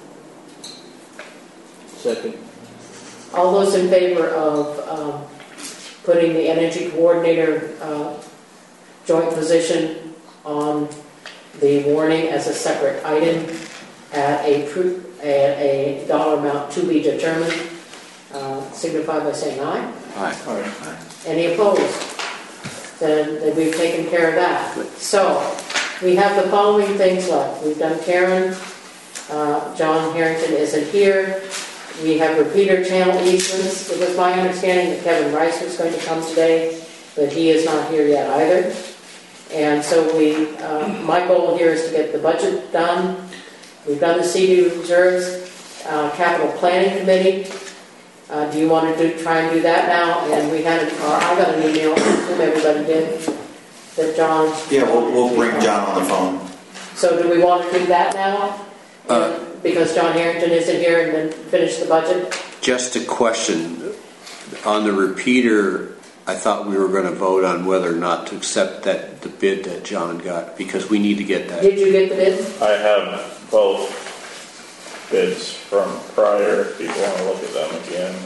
Second. All those in favor of um, putting the energy coordinator uh, joint position on the warning as a separate item at a, pr- at a dollar amount to be determined, uh, signify by saying aye. Aye. Any opposed? Then, then we've taken care of that. So, we have the following things left. We've done Karen, uh, John Harrington isn't here. We have repeater channel easements. It was my understanding that Kevin Rice was going to come today, but he is not here yet either. And so we, uh, my goal here is to get the budget done. We've done the C D reserves, uh, capital planning committee. Uh, do you want to do, try and do that now? And we had, uh, I got an email from everybody did that John. Yeah, we'll, we'll bring John on the phone. So do we want to do that now? Uh, Because John Harrington isn't here, and then finish the budget? Just a question. On the repeater, I thought we were going to vote on whether or not to accept that the bid that John got, because we need to get that. Did you get the bid? I have both bids from prior, if you want to look at them again.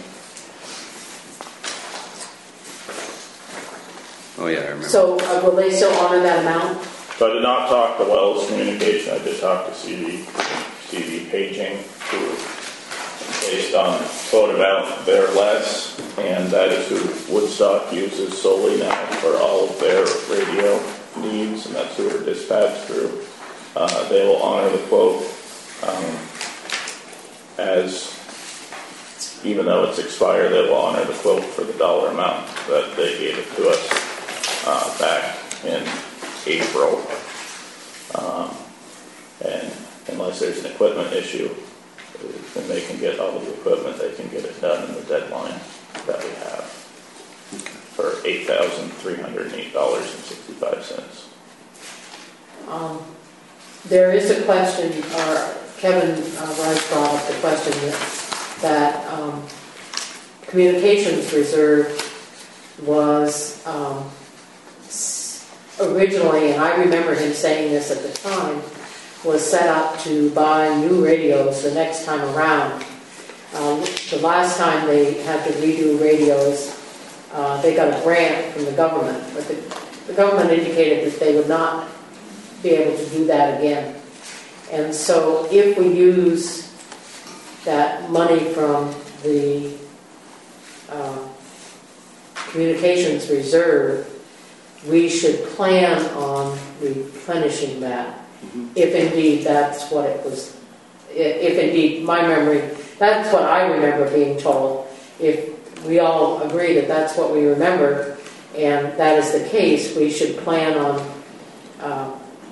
Oh yeah, I remember. So uh, will they still honor that amount? So I did not talk to Wells Communication, I did talk to C V, C V Paging, who, based on quote amount, they're less, and that is who Woodstock uses solely now for all of their radio needs, and that's who we're dispatched through. Uh, they will honor the quote um, as, even though it's expired, they will honor the quote for the dollar amount that they gave it to us uh, back in April. Um, and unless there's an equipment issue, then they can get all of the equipment, they can get it done in the deadline that we have for eight thousand three hundred eight dollars and sixty-five cents. Um, there is a question, or Kevin uh, Rice brought up the question that, that um, communications reserve was um, originally, and I remember him saying this at the time, was set up to buy new radios the next time around. Um, the last time they had to redo radios, uh, they got a grant from the government, but the, the government indicated that they would not be able to do that again. And so if we use that money from the uh, communications reserve, we should plan on replenishing that, mm-hmm. if indeed that's what it was, if indeed my memory, that's what I remember being told. If we all agree that that's what we remember, and that is the case, we should plan on uh,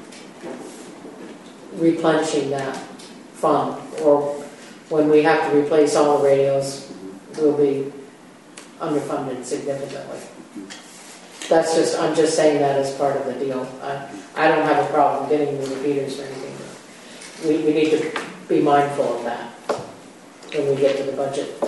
replenishing that fund, or when we have to replace all the radios, we'll be underfunded significantly. That's just, I'm just saying that as part of the deal. I, I don't have a problem getting the repeaters or anything. We, we need to be mindful of that when we get to the budget.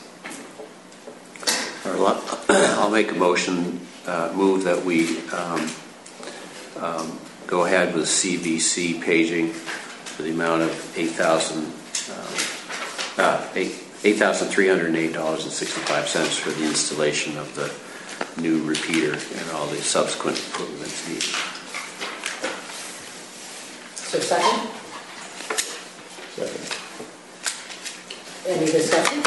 I'll make a motion, uh, move that we um, um, go ahead with C V C paging for the amount of eight thousand uh, eight thousand three hundred eight dollars and sixty-five cents for the installation of the new repeater and all the subsequent improvements needed. So second? Second. Any discussion?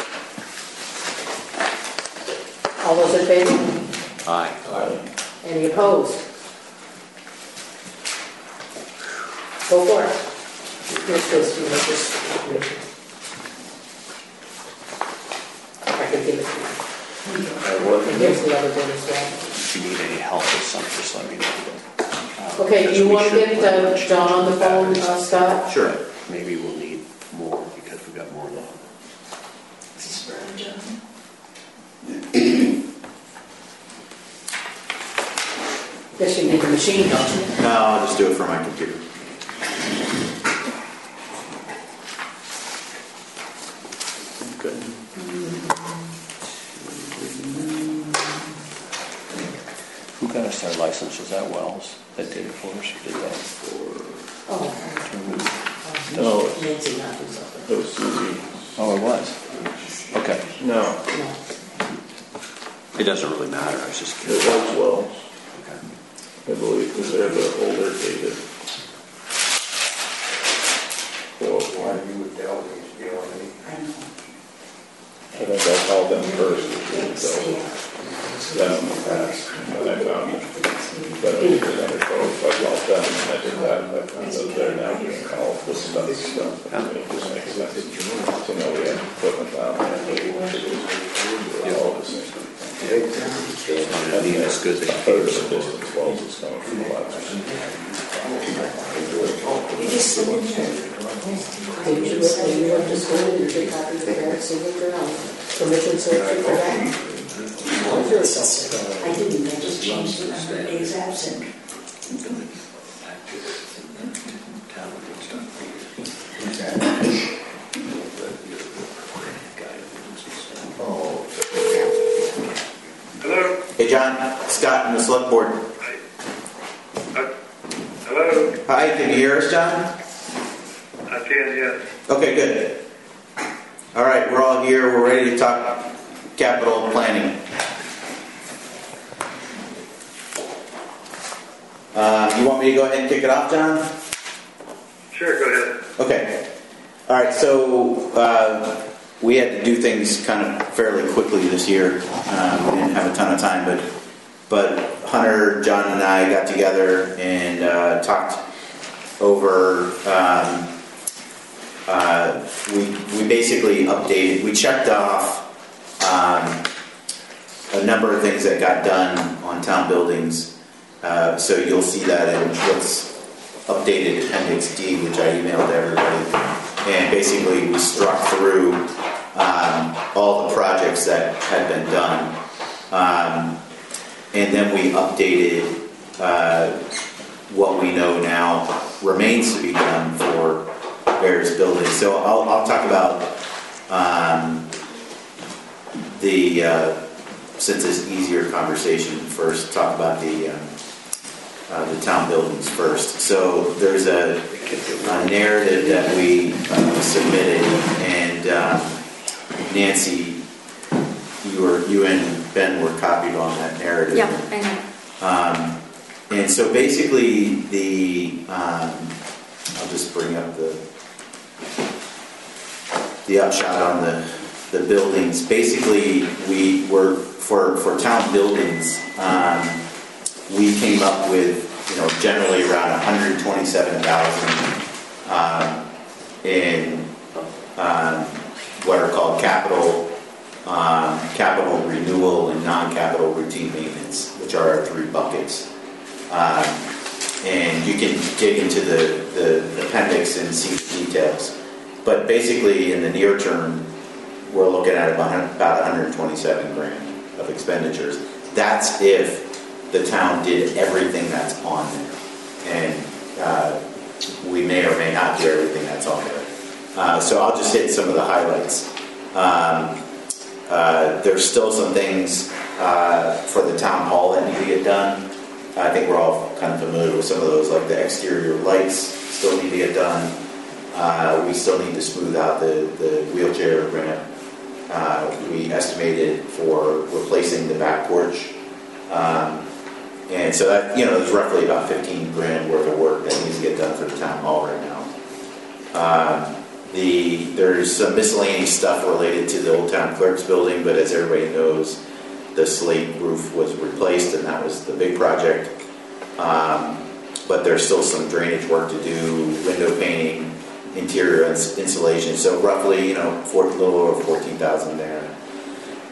All those in favor? Aye. Aye. Any opposed? Go for it. Here's this, you know, this. I can give it to you. And here's the other bid as well. If you need any help with something, just let me know. Uh, Okay, do because you we want to should get pretty uh, much John on the do that. phone, uh, Scott? Sure. Maybe we'll need more because we've got more load. Guess you need the machine, don't you? No, I'll just do it from my computer. Good. Who got us our license? Was that Wells that did it for us, or did that? Oh, No, Nancy Matthews up it was Suzie. Oh, it was? Okay. No, there. No. It doesn't really matter, I was just it curious. was Wells, Okay. I believe, because they're the older dated. Well, Why you would tell me to be on me? I know. I think I called them first, so them in the past, and I found that it was another code, so I called them, and I did that, and I found out they're now doing all this stuff, stuff, and it just makes sense. So now we have equipment down there, and we want to do all the same. I mean, it's good that A third of the distance wells is coming from the left. You just sit in there. Did you look, when you went to school, did you copy the parent signature on permission search for that? I didn't, I just changed it on the days absent. Hello? Hey, John, Scott, and the select board. Uh, Hello? Hi, can you hear us, John? I can, yes. Okay, good. All right, we're all here. We're ready to talk capital planning. Uh, you want me to go ahead and kick it off, John? Sure, go ahead. Okay. All right, so uh, we had to do things kind of fairly quickly this year. Uh, we didn't have a ton of time, but but Hunter, John, and I got together and uh, talked over. Um, uh, we we basically updated. We checked off um, a number of things that got done on town buildings. Uh, so you'll see that in what's updated Appendix D, which I emailed to everybody. And basically we struck through um, all the projects that had been done. Um, and then we updated uh, what we know now remains to be done for various buildings. So I'll, I'll talk about um, the, uh, since it's easier conversation first, talk about the um, Uh, the town buildings first. So there's a, a narrative that we uh, submitted, and um, Nancy, you were you and Ben were copied on that narrative. Yeah, I know. Um, and so basically, the um, I'll just bring up the the upshot on the the buildings. Basically, we were for for town buildings. Um, We came up with, you know, generally around one hundred twenty-seven thousand um, in um, what are called capital, um, capital renewal and non-capital routine maintenance, which are our three buckets. Um, and you can dig into the, the appendix and see the details. But basically, in the near term, we're looking at about about one hundred twenty-seven grand of expenditures. That's if the town did everything that's on there, and uh, we may or may not do everything that's on there. Uh, so I'll just hit some of the highlights. Um, uh, there's still some things uh, for the town hall that need to get done. I think we're all kind of familiar with some of those, like the exterior lights still need to get done. Uh, we still need to smooth out the, the wheelchair ramp. Uh, we estimated for replacing the back porch. Um, And so that, you know, there's roughly about fifteen grand worth of work that needs to get done for the town hall right now. Um, the there's some miscellaneous stuff related to the Old Town Clerk's building, but as everybody knows, the slate roof was replaced, and that was the big project. Um, but there's still some drainage work to do, window painting, interior ins- insulation. So roughly, you know, four, a little over fourteen thousand there.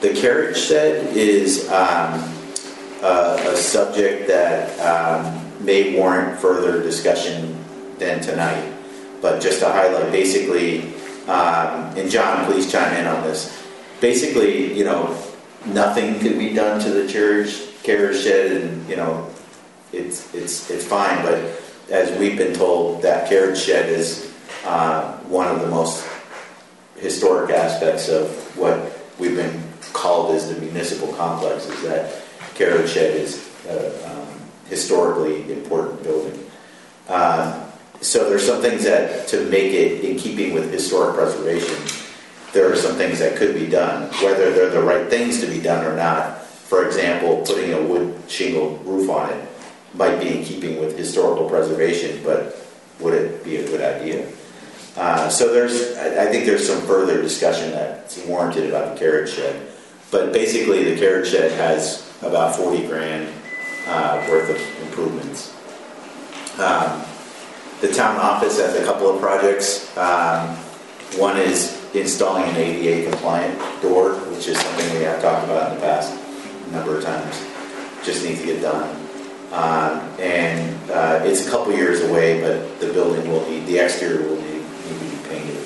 the carriage shed is um, a, a subject that um, may warrant further discussion than tonight. But just to highlight, basically, um, and John, please chime in on this. Basically, you know, nothing could be done to the carriage carriage shed, and you know, it's it's it's fine. But as we've been told, that carriage shed is uh, one of the most historic aspects of what we've been called as the municipal complex. Is that carriage shed is a um, historically important building. Um, so there's some things that, to make it in keeping with historic preservation, there are some things that could be done, whether they're the right things to be done or not. For example, putting a wood shingle roof on it might be in keeping with historical preservation, but would it be a good idea? Uh, so there's, I think there's some further discussion that's warranted about the carriage shed. But basically, the carriage shed has about forty grand uh, worth of improvements. Um, the town office has a couple of projects. Um, one is installing an A D A compliant door, which is something we have talked about in the past a number of times. Just needs to get done. Um, and uh, it's a couple years away, but the building will need, the exterior will need, need to be painted.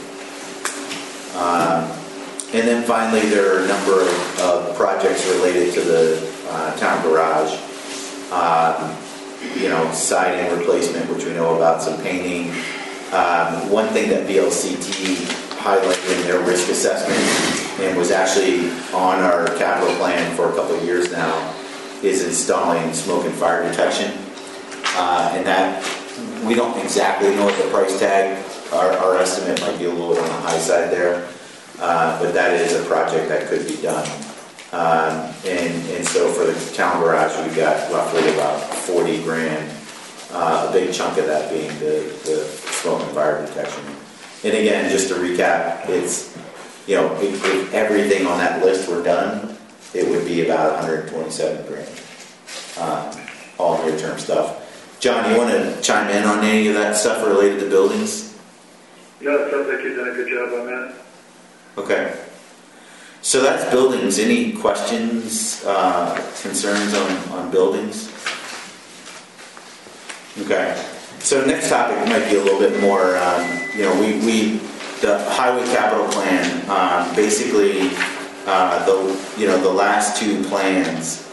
Um, and then finally, there are a number of, of projects related to the uh, town garage. Um, you know, siding replacement, which we know about, some painting. Um, one thing that B L C T highlighted in their risk assessment and was actually on our capital plan for a couple of years now is installing smoke and fire detection. Uh, and that, we don't exactly know what the price tag, our, our estimate might be a little bit on the high side there, uh, but that is a project that could be done. Um, and, and so for the town garage, we've got roughly about forty grand, uh, a big chunk of that being the, the smoke and fire detection. And again, just to recap, it's, you know, if, if everything on that list were done, it would be about one hundred twenty-seven grand, um, all near-term stuff. John, you want to chime in on any of that stuff related to buildings? Yeah, it sounds like you've done a good job on that. Okay. So that's buildings. Any questions, uh, concerns on, on buildings? Okay. So next topic might be a little bit more, um, you know, we, we the highway capital plan, um, basically, uh, the, you know, the last two plans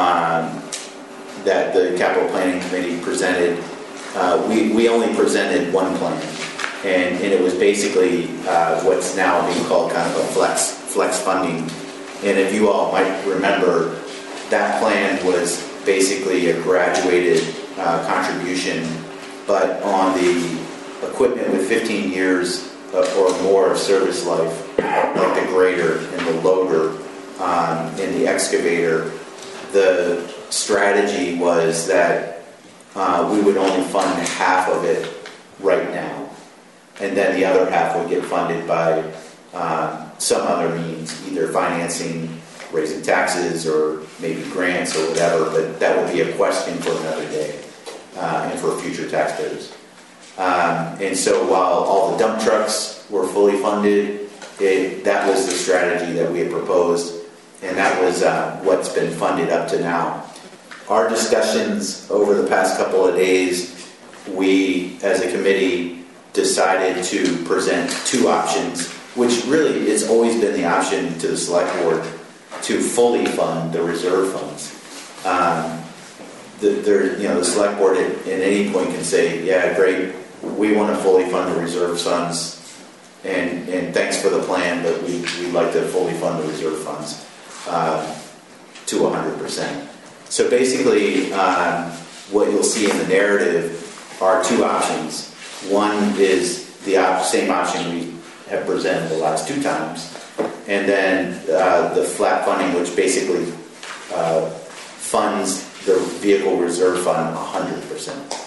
um, that the capital planning committee presented, uh, we, we only presented one plan. And, and it was basically uh, what's now being called kind of a flex flex funding. And if you all might remember, that plan was basically a graduated uh, contribution, but on the equipment with fifteen years or more of service life, like the grader and the loader um, and the excavator, the strategy was that uh, we would only fund half of it right now. And then the other half would get funded by um, some other means, either financing, raising taxes, or maybe grants or whatever, but that would be a question for another day uh, and for future taxpayers. Um, and so while all the dump trucks were fully funded, it, that was the strategy that we had proposed, and that was uh, what's been funded up to now. Our discussions over the past couple of days, we, as a committee, decided to present two options, which really has always been the option to the select board to fully fund the reserve funds. Um, the, there, you know, the select board at, at any point can say, yeah, great, we want to fully fund the reserve funds, and, and thanks for the plan, but we, we'd like to fully fund the reserve funds uh, to one hundred percent. So basically, um, what you'll see in the narrative are two options. One is the op- same option we have presented the last two times, and then uh, the flat funding, which basically uh, funds the vehicle reserve fund one hundred percent.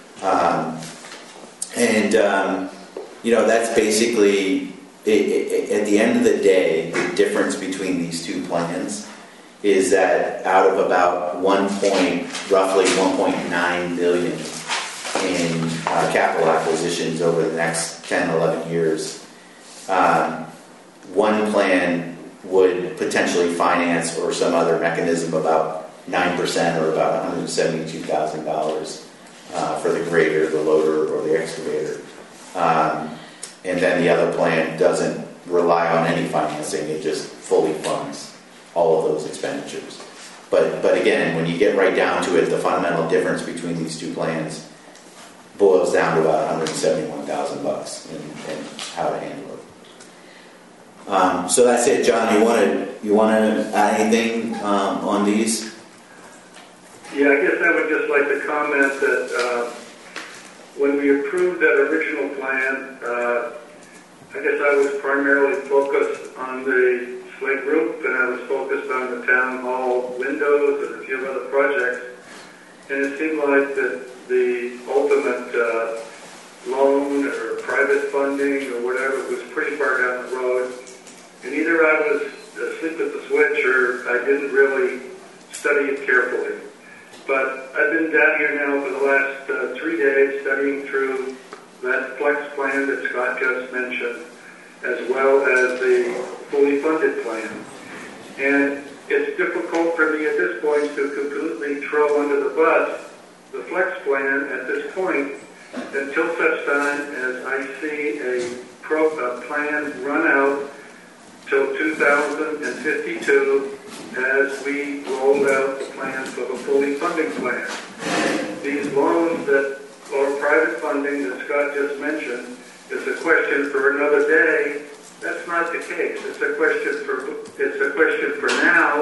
Um, and, um, you know, that's basically, it, it, at the end of the day, the difference between these two plans is that out of about one point, roughly one point nine million in uh, capital acquisitions over the next ten, eleven years. Um, one plan would potentially finance or some other mechanism about nine percent or about one hundred seventy-two thousand dollars uh, for the grader, the loader, or the excavator. Um, and then the other plan doesn't rely on any financing, it just fully funds all of those expenditures. But, but again, when you get right down to it, the fundamental difference between these two plans boils down to about one hundred seventy-one thousand bucks in, in how to handle it. Um, so that's it, John. You want to you want to add anything um, on these? Yeah, I guess I would just like to comment that uh, when we approved that original plan, uh, I guess I was primarily focused on the slate roof, and I was focused on the town hall windows and a few other projects. And it seemed like that the ultimate uh, loan or private funding or whatever was pretty far down the road. And either I was asleep at the switch or I didn't really study it carefully. But I've been down here now for the last uh, three days studying through that flex plan that Scott just mentioned, as well as the fully funded plan. And it's difficult for me at this point to completely throw under the bus the flex plan at this point until such time as I see a, pro, a plan run out till two thousand fifty-two as we roll out the plans for the fully funding plan. These loans that, or private funding that Scott just mentioned, is a question for another day. That's not the case. It's a question for it's a question for now,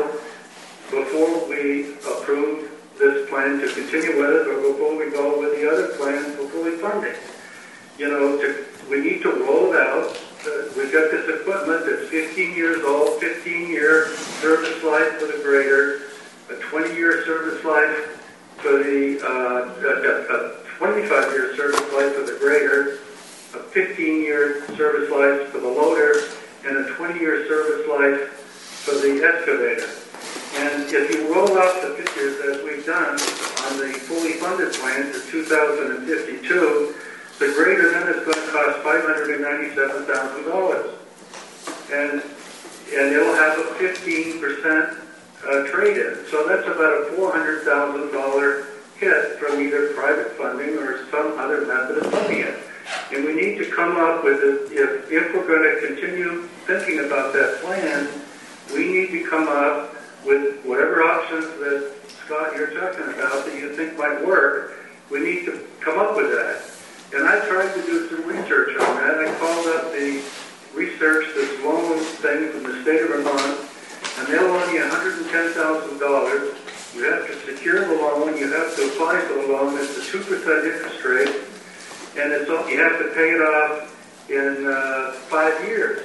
before we approve this plan to continue with it, or before we go with the other plan for fully funding. You know, to, we need to roll it out. Uh, we've got this equipment that's fifteen years old, fifteen year service life for the grader, a twenty year service life for the, uh, a, a twenty-five year service life for the grader, a fifteen year service life for the loader, and a twenty year service life for the excavator. And if you roll out the figures as we've done on the fully funded plan for two thousand fifty-two, the grader then is going to cost five hundred ninety-seven thousand dollars. And, and it'll have a fifteen percent uh, trade-in. So that's about a four hundred thousand dollars hit from either private funding or some other method of funding it. And we need to come up with, it, if, if we're going to continue thinking about that plan, we need to come up with whatever options that, Scott, you're talking about that you think might work. We need to come up with that. And I tried to do some research on that. I called up the research, this loan thing from the state of Vermont, and they'll loan you one hundred ten thousand dollars. You have to secure the loan. You have to apply for the loan. It's a two percent interest rate. And it's, you have to pay it off in uh, five years.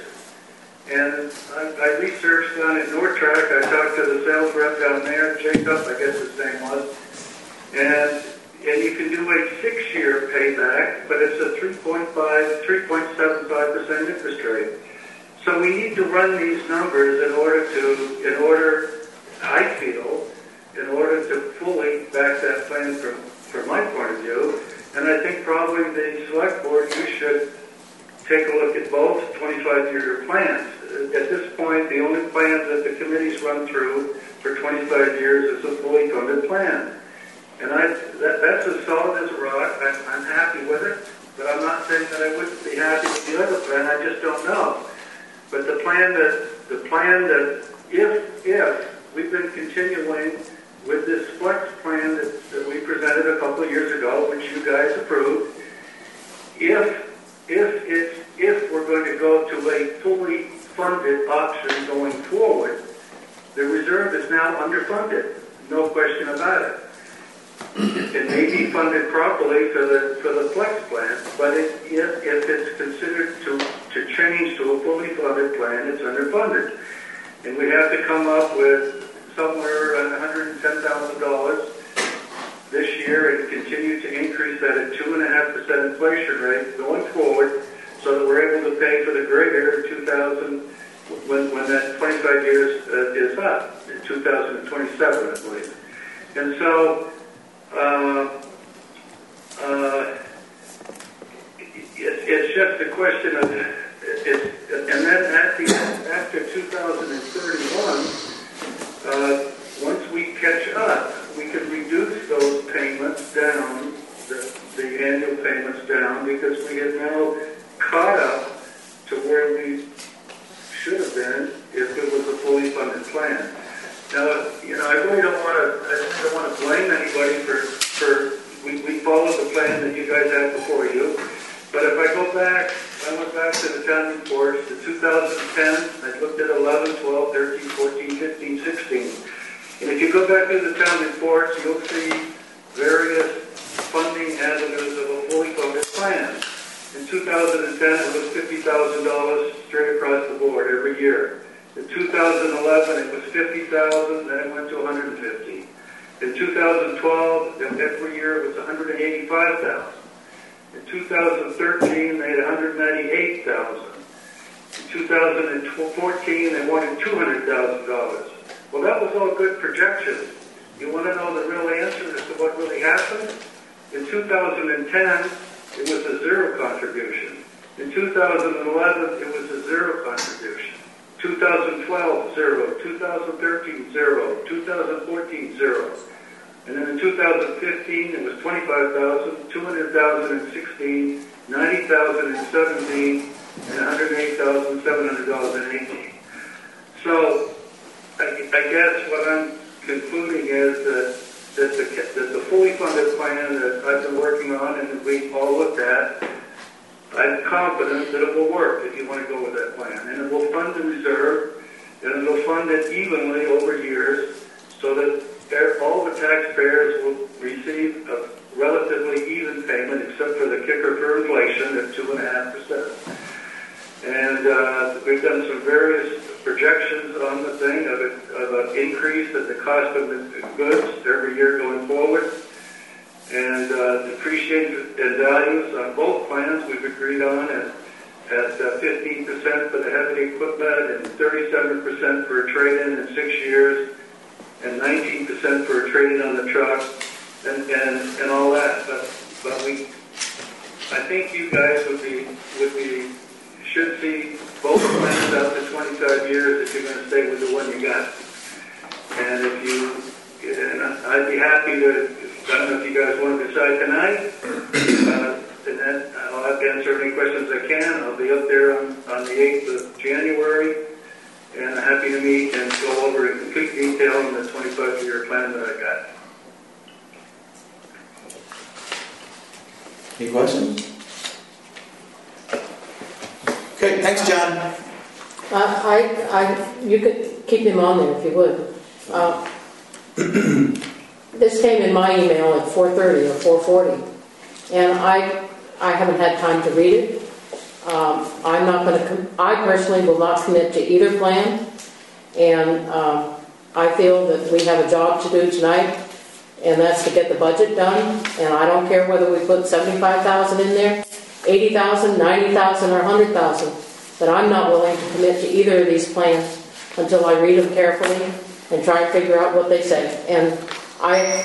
And I, I researched down at Nortrack. I talked to the sales rep down there, Jacob, I guess his name was. And and you can do a six-year payback, but it's a three point five, three point seven five percent interest rate. So we need to run these numbers in order to, in order, I feel, in order to fully back that plan from, from my point of view. And I think probably the select board, you should take a look at both twenty-five year plans. At this point, the only plans that the committees run through for twenty-five years is a fully funded plan. And I, that, that's as solid as a rock. I'm, I'm happy with it, but I'm not saying that I wouldn't be happy with the other plan. I just don't know. But the plan that, the plan that, if, if we've been continuing with this flex plan that, that we presented a couple of years ago, which you guys approved, if if it's if we're going to go to a fully funded option going forward, the reserve is now underfunded, no question about it. It may be funded properly for the for the flex plan, but it, if if it's considered to to change to a fully funded plan, it's underfunded, and we have to come up with somewhere around one hundred ten thousand dollars this year and continue to increase that at two point five percent inflation rate going forward so that we're able to pay for the grader in two thousand, when, when that twenty-five years uh, is up, in two thousand twenty-seven, I believe. And so, uh, uh, it, it's just a question of, it, and then at the, after two thousand down, the, the annual payments down, because we have now caught up to where we should have been if it was a fully funded plan. Now, you know, I really don't want to, I really don't want to blame anybody for, for we, we followed the plan that you guys had before you. But if I go back, I went back to the town reports, to two thousand ten, I looked at eleven, twelve, thirteen, fourteen, fifteen, sixteen. And if you go back to the town reports, you'll see various funding avenues of a fully funded plan. In two thousand ten, it was fifty thousand dollars straight across the board every year. In two thousand eleven, it was fifty thousand dollars, then it went to one hundred fifty thousand dollars. In two thousand twelve, every year it was one hundred eighty-five thousand dollars. In two thousand thirteen, they had one hundred ninety-eight thousand dollars. In two thousand fourteen, they wanted two hundred thousand dollars. Well, that was all good projections. You want to know the real answer as to what really happened? In two thousand ten, it was a zero contribution. In two thousand eleven, it was a zero contribution. two thousand twelve, zero. two thousand thirteen, zero. two thousand fourteen, zero. And then in two thousand fifteen, it was twenty-five thousand dollars, two hundred thousand dollars in sixteen, ninety thousand dollars in seventeen, and one hundred eight thousand seven hundred dollars in eighteen. So, I, I guess what I'm concluding is that, that, the, that the fully funded plan that I've been working on and that we all looked at, I'm confident that it will work if you want to go with that plan. And it will fund the reserve, and it will fund it evenly over years so that all the taxpayers will receive a relatively even payment, except for the kicker for inflation at two and a half percent. And uh, we've done some various projections on the thing of, it, of an increase in the cost of the goods every year going forward. And uh, depreciation and values on both plans we've agreed on at, at uh, fifteen percent for the heavy equipment and thirty-seven percent for a trade-in in six years. And nineteen percent for a trade-in on the truck, and, and, and all that. But but we, I think you guys would be would be should see both plans out to twenty-five years if you're going to stay with the one you got. And if you, and I'd be happy to. I don't know if you guys want to decide tonight, uh, and then I'll have to answer any questions I can. I'll be up there on, on the eighth of January. And I'm happy to meet and go over in complete detail on the twenty-five year plan that I got. Any questions? Okay, thanks, John. Uh, I, I, you could keep him on there if you would. Uh, this came in my email at four thirty or four forty, and I, I haven't had time to read it. Um, I'm not going to. Com- I personally will not commit to either plan, and um, I feel that we have a job to do tonight, and that's to get the budget done. And I don't care whether we put seventy-five thousand in there, eighty thousand, ninety thousand, or one hundred thousand. But I'm not willing to commit to either of these plans until I read them carefully and try and figure out what they say. And I,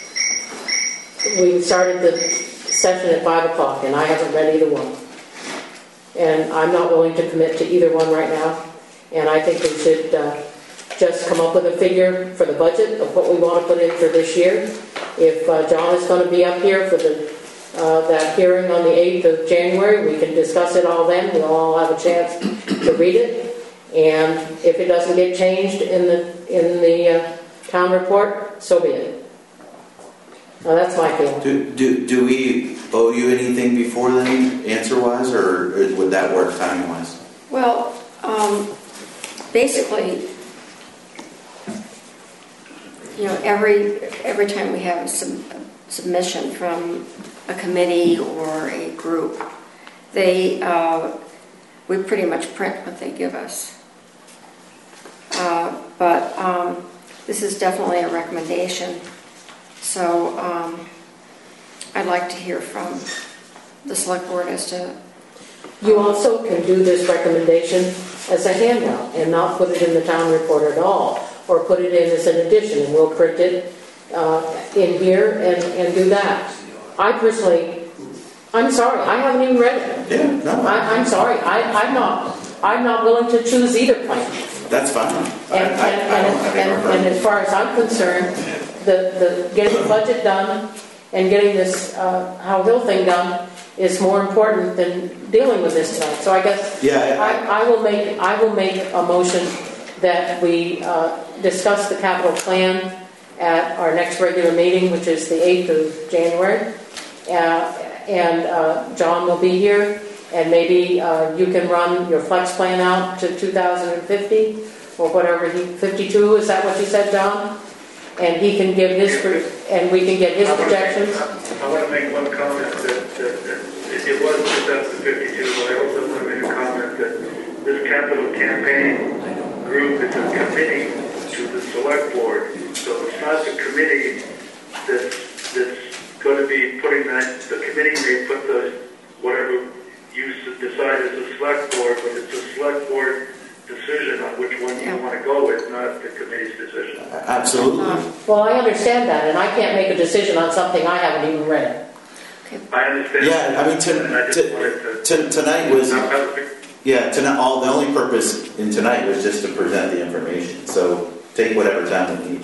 we started the session at five o'clock, and I haven't read either one. And I'm not willing to commit to either one right now. And I think we should uh, just come up with a figure for the budget of what we want to put in for this year. If uh, John is going to be up here for the uh, that hearing on the eighth of January, we can discuss it all then. We'll all have a chance to read it. And if it doesn't get changed in the in the uh, town report, so be it. Now that's my feeling. Do, do, do we owe you anything before then, answer-wise, or would that work timing-wise? Well, um, basically, you know, every every time we have some submission from a committee or a group, they uh, we pretty much print what they give us. Uh, but um, this is definitely a recommendation. So um, I'd like to hear from the select board as to... You also can do this recommendation as a handout and not put it in the town report at all, or put it in as an addition, and we'll print it uh, in here and, and do that. I personally, I'm sorry, I haven't even read it. Yeah, no. I, I'm sorry, I, I'm not I'm not willing to choose either plan. That's fine. And, I, and, I, I and, and, and as far as I'm concerned, the, the getting the budget done and getting this uh, Howe Hill thing done is more important than dealing with this tonight. So I guess Yeah, I, I will make I will make a motion that we uh, discuss the capital plan at our next regular meeting, which is the eighth of January. Uh, and uh, John will be here, and maybe uh, you can run your flex plan out to two thousand fifty or whatever he fifty-two. Is that what you said, John? And he can give his and we can get his projections. I want to make one comment that, that, that it was two thousand fifty-two, but I also want to make a comment that this capital campaign group is a committee to the select board. So it's not the committee that's, that's going to be putting that, the committee may put the, whatever you decide as a select board, but it's a select board decision on which one you want to go with, not the committee's decision. Absolutely. Well, I understand that, and I can't make a decision on something I haven't even read. I understand. Yeah, I mean, to, and I just to, wanted to, to, tonight was, I- I was- yeah, tonight, all, the only purpose in tonight was just to present the information. So take whatever time we need.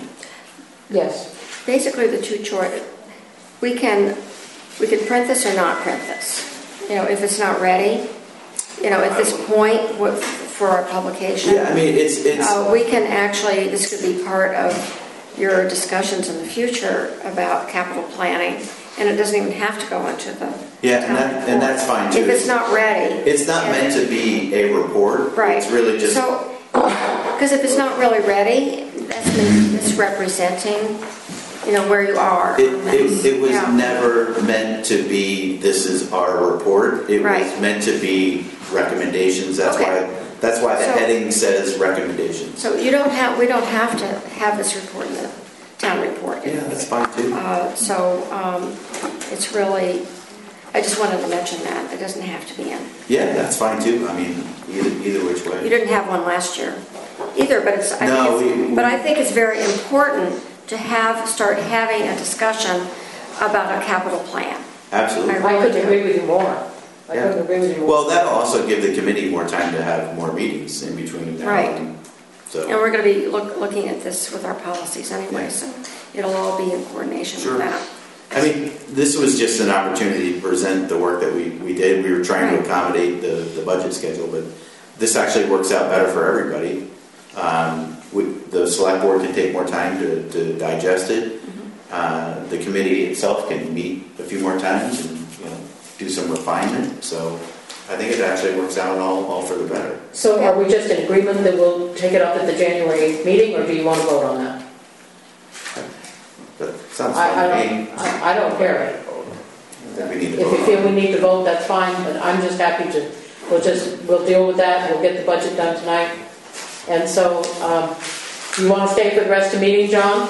Yes. Basically, the two choices, we can, we can print this or not print this. You know, if it's not ready, you know, at this point what- for our publication. Yeah, I mean, it's, it's, Uh, we can actually, this could be part of your discussions in the future about capital planning, and it doesn't even have to go into the yeah, town and that, report. and that's fine too. If it's not ready. It's not meant to be a report. Right. It's really just, So, because if it's not really ready, that's mis- misrepresenting, you know, where you are. it, on this. it, it was Yeah. never meant to be, this is our report. It Right. was meant to be recommendations. That's Okay. why, that's why the So- heading says recommendations. So you don't have, we don't have to have this report in the town report. Yeah, that's fine too. Uh, So um, it's really, I just wanted to mention that. It doesn't have to be in. Yeah, that's fine too. I mean, either, either which You way. didn't have one last year either, but it's, I No, think we- it's, but I think it's very important to have, start having a discussion about a capital plan. Absolutely. I I really couldn't do. agree with you more. I Yeah. couldn't agree with you more. Well, that'll also give the committee more time to have more meetings in between now. Right. and- And So, we're going to be look, looking at this with our policies anyway, so it'll all be in coordination Sure. with that. I mean, this was just an opportunity to present the work that we, we did. We were trying to Right. accommodate the, the budget schedule, but this actually works out better for everybody. Um, we, the select board can take more time to, to digest it. Uh, the committee itself can meet a few more times and, you know, do some refinement. So I think it actually works out all, all for the better. So are we just in agreement that we'll take it up at the January eighth meeting, or do you want to vote on that? But sounds I, I fun to me. don't, I I don't care. I think we need to If you vote feel on we it. need to vote, that's fine, but I'm just happy to, we'll just, we'll deal with that, we'll get the budget done tonight. And so, um, you want to stay for the rest of the meeting, John?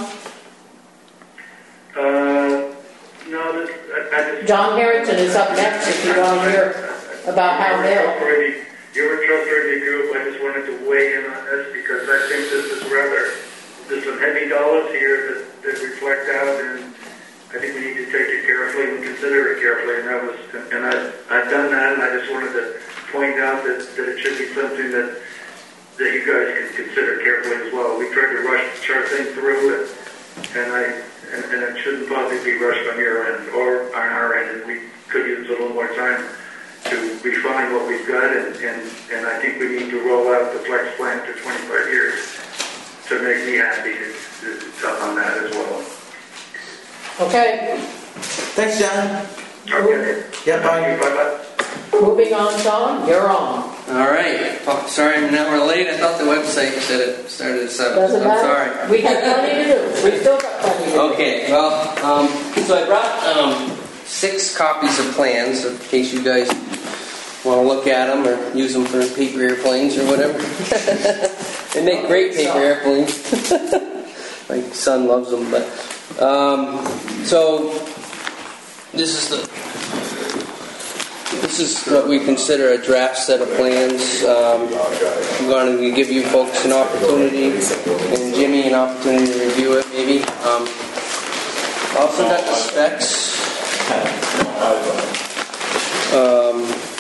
Uh, no, this, I, I just. John Harrington is up next if you want to hear about how You're a they'll. trustworthy, you're a trustworthy group. I just wanted to weigh in on this because I think this is rather, there's some heavy dollars here that, that reflect out, and I think we need to take it carefully and consider it carefully. And that was, and I, I've done that, and I just wanted to point out that, that it should be something that that you guys can consider carefully as well. We tried to rush our thing through, and, and I and, and it shouldn't probably be rushed on your end or on our end. And we could use a little more time to refine what we've got, and, and, and I think we need to roll out the flex plan to twenty-five years to make me happy to, to, on that as well. Okay, Thanks, John. Okay. Yeah, bye. Bye-bye. moving on, John, you're on. All right. Oh, sorry, I'm an hour late. I thought the website said it started at seven. Doesn't I'm matter. sorry. We have plenty to do. We've still got plenty to do. Okay, well, um, so I brought um, six copies of plans in case you guys want to look at them or use them for paper airplanes or whatever. They make great paper airplanes. My son loves them. But um, so this is the this is what we consider a draft set of plans. Um, I'm going to give you folks an opportunity and Jimmy an opportunity to review it, maybe. Um, also got the specs. Um,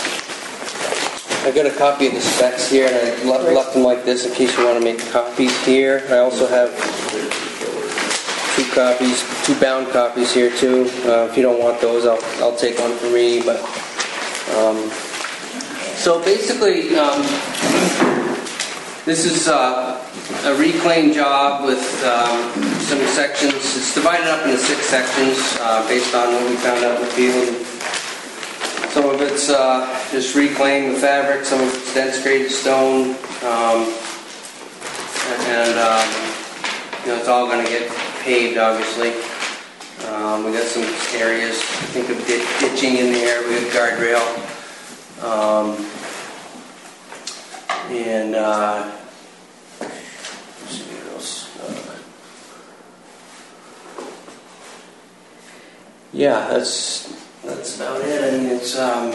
I got a copy of the specs here, and I left, left them like this in case you want to make copies here. I also have two copies, two bound copies here too. Uh, if you don't want those, I'll, I'll take one for me. But um, so basically, um, this is uh, a reclaim job with um, some sections. It's divided up into six sections uh, based on what we found out in the field. Some of it's uh, just reclaim the fabric, some of it's dense graded stone, um, and um, you know, it's all going to get paved, obviously. Um, we got some areas, I think, of ditch, ditching in there. We have guardrail, um, and uh, let's see what else. Uh, yeah, that's. That's about it. I mean, it's um,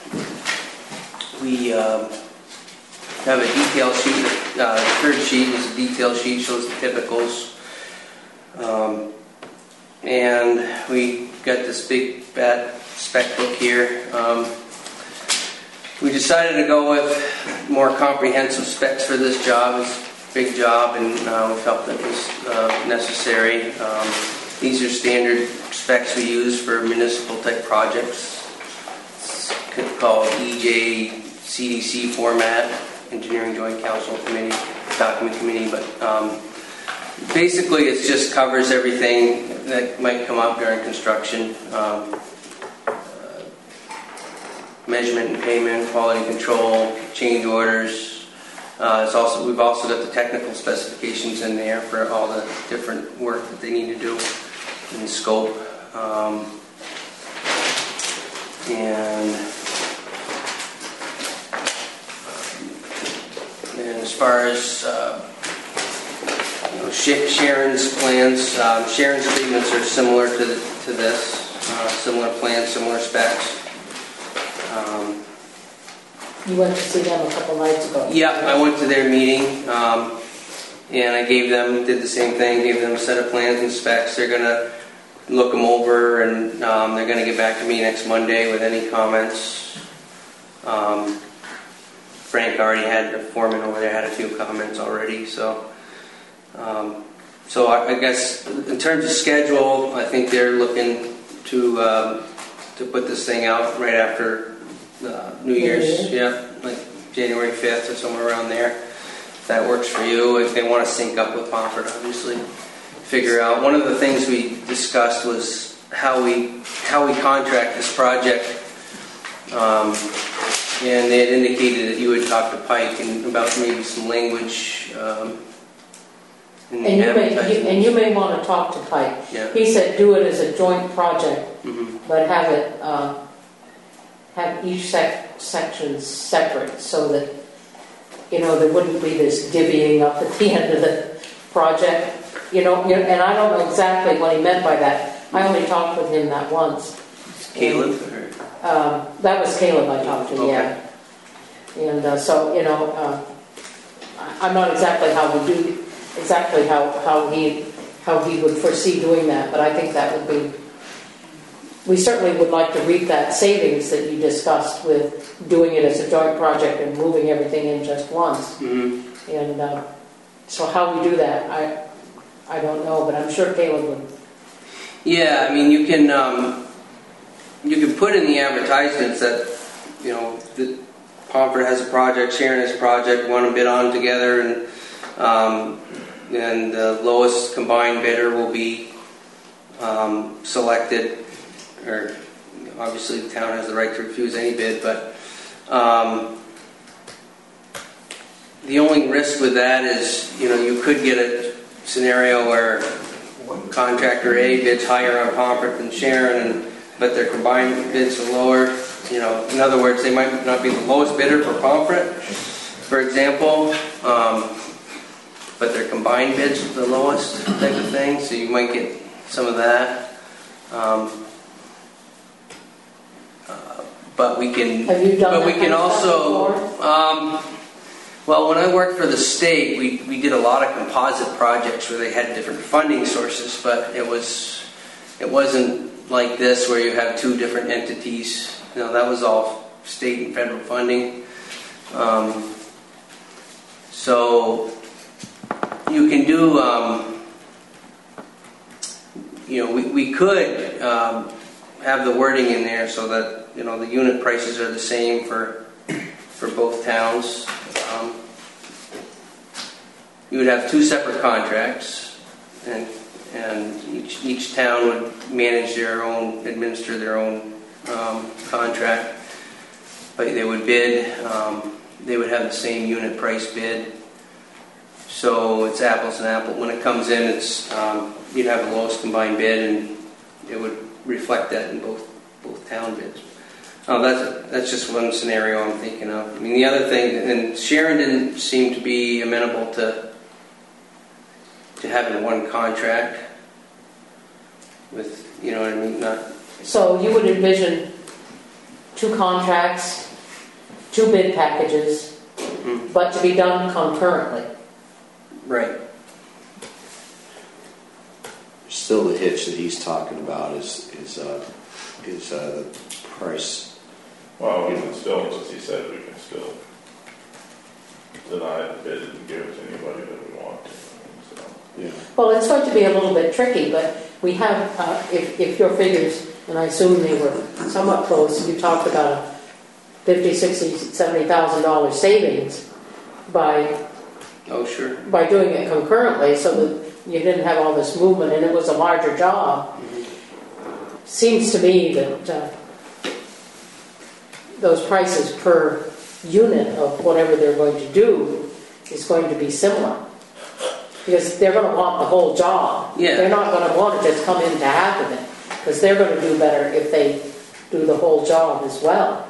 we uh, have a detail sheet. Uh, the third sheet is a detail sheet, shows the typicals, um, and we got this big fat spec book here. Um, we decided to go with more comprehensive specs for this job. It's a big job, and uh, we felt that it was uh, necessary. Um, These are standard specs we use for municipal type projects. It's called E J C D C format, Engineering Joint Council Committee, Document Committee, but um, basically it just covers everything that might come up during construction. Um, uh, measurement and payment, quality control, change orders. Uh, it's also we've also got the technical specifications in there for all the different work that they need to do in scope. Um, and, and as far as uh, you know, Sharon's plans, um, Sharon's statements are similar to the, to this, uh, similar plans, similar specs. Um, You went to see them a couple nights ago. Yeah, I went to their meeting, um, and I gave them, did the same thing, gave them a set of plans and specs. They're going to look them over, and um, they're going to get back to me next Monday with any comments. Um, Frank already had, the foreman over there had a few comments already, so um, so I, I guess in terms of schedule, I think they're looking to um, to put this thing out right after Uh, New Year's, yeah, like January fifth or somewhere around there. If that works for you, if they want to sync up with Pomfret, obviously, figure out. One of the things we discussed was how we how we contract this project, um, and they had indicated that you would talk to Pike and about maybe some language. Um, in the and you may you, advertisement. and you may want to talk to Pike. Yeah. He said do it as a joint project, Mm-hmm. but have it. Uh, have each sec- section separate so that, you know, there wouldn't be this divvying up at the end of the project. You know, you know, and I don't know exactly what he meant by that. I only talked with him that once. Caleb? And, um, that was Caleb I talked to, Okay. yeah. And uh, so, you know, uh, I- I'm not exactly how we do, exactly how, how he how he would foresee doing that, but I think that would be. We certainly would like to reap that savings that you discussed with doing it as a joint project and moving everything in just once. Mm-hmm. And uh, so how we do that, I I don't know, but I'm sure Caleb would. Yeah, I mean, you can um, you can put in the advertisements that, you know, that Pomfret has a project, Sharon has a project, want to bid on together, and um, and the lowest combined bidder will be um, selected. Or obviously the town has the right to refuse any bid, but um, the only risk with that is, you know, you could get a scenario where contractor A bids higher on Pomfret than Sharon, and but their combined bids are lower. You know, in other words, they might not be the lowest bidder for Pomfret, for example, um, but their combined bids are the lowest type of thing. So you might get some of that. Um, But we can. Have you done but that we can kind of also. stuff Um, well, when I worked for the state, we we did a lot of composite projects where they had different funding sources, but it was it wasn't like this where you have two different entities. You know, that was all state and federal funding. Um, so you can do. Um, you know, we, we could um, have the wording in there so that, you know, the unit prices are the same for for both towns. Um, you would have two separate contracts, and and each each town would manage their own, administer their own um, contract. But they would bid. Um, they would have the same unit price bid. So it's apples and apples. When it comes in, it's um, you'd have the lowest combined bid, and it would reflect that in both both town bids. Oh, that's that's just one scenario I'm thinking of. I mean, the other thing, and Sharon didn't seem to be amenable to to having one contract with, you know what I mean, not. So you would envision two contracts, two bid packages, mm-hmm. but to be done concurrently. Right. Still, the hitch that he's talking about is is uh, is uh, the price. Well, we can still, as he said, we can still deny the bid and give it to anybody that we want to. So. Yeah. Well, it's going to be a little bit tricky, but we have, uh, if, if your figures, and I assume they were somewhat close, you talked about a fifty, sixty, seventy thousand dollars savings by oh sure by doing it concurrently, so that you didn't have all this movement, and it was a larger job. Mm-hmm. Seems to me that uh, those prices per unit of whatever they're going to do is going to be similar, because they're going to want the whole job. Yeah. They're not going to want to just come into half of it, because they're going to do better if they do the whole job as well.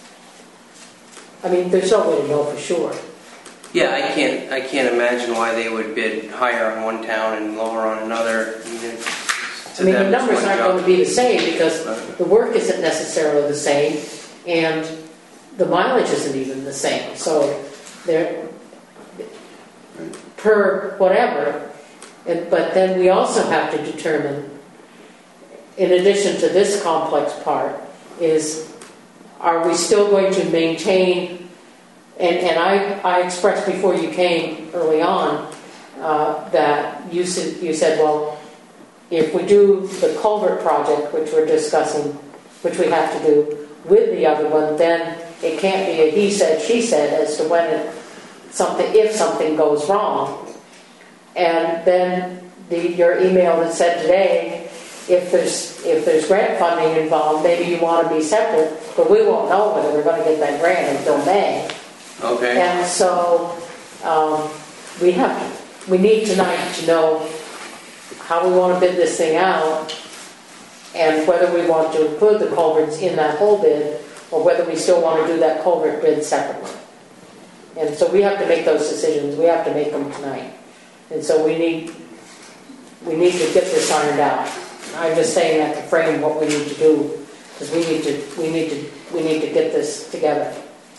I mean, there's no way to know for sure. Yeah, I can't. I can't imagine why they would bid higher on one town and lower on another. I mean, I mean the numbers aren't going to be the same because the work isn't necessarily the same, and the mileage isn't even the same. So they're per whatever. And, but then we also have to determine, in addition to this complex part, is are we still going to maintain? And, and I, I expressed before you came early on uh, that you said, you said, well, if we do the culvert project, which we're discussing, which we have to do with the other one, then it can't be a he said, she said as to when it, something, if something goes wrong. And then the, your email that said today, if there's if there's grant funding involved, maybe you want to be separate, but we won't know whether we're going to get that grant until May. Okay. And so um, we have to, we need tonight to know how we want to bid this thing out, and whether we want to include the culverts in that whole bid, or whether we still want to do that culvert bid separately. And so we have to make those decisions. We have to make them tonight. And so we need we need to get this ironed out. I'm just saying that to frame what we need to do, because we need to we need to we need to get this together.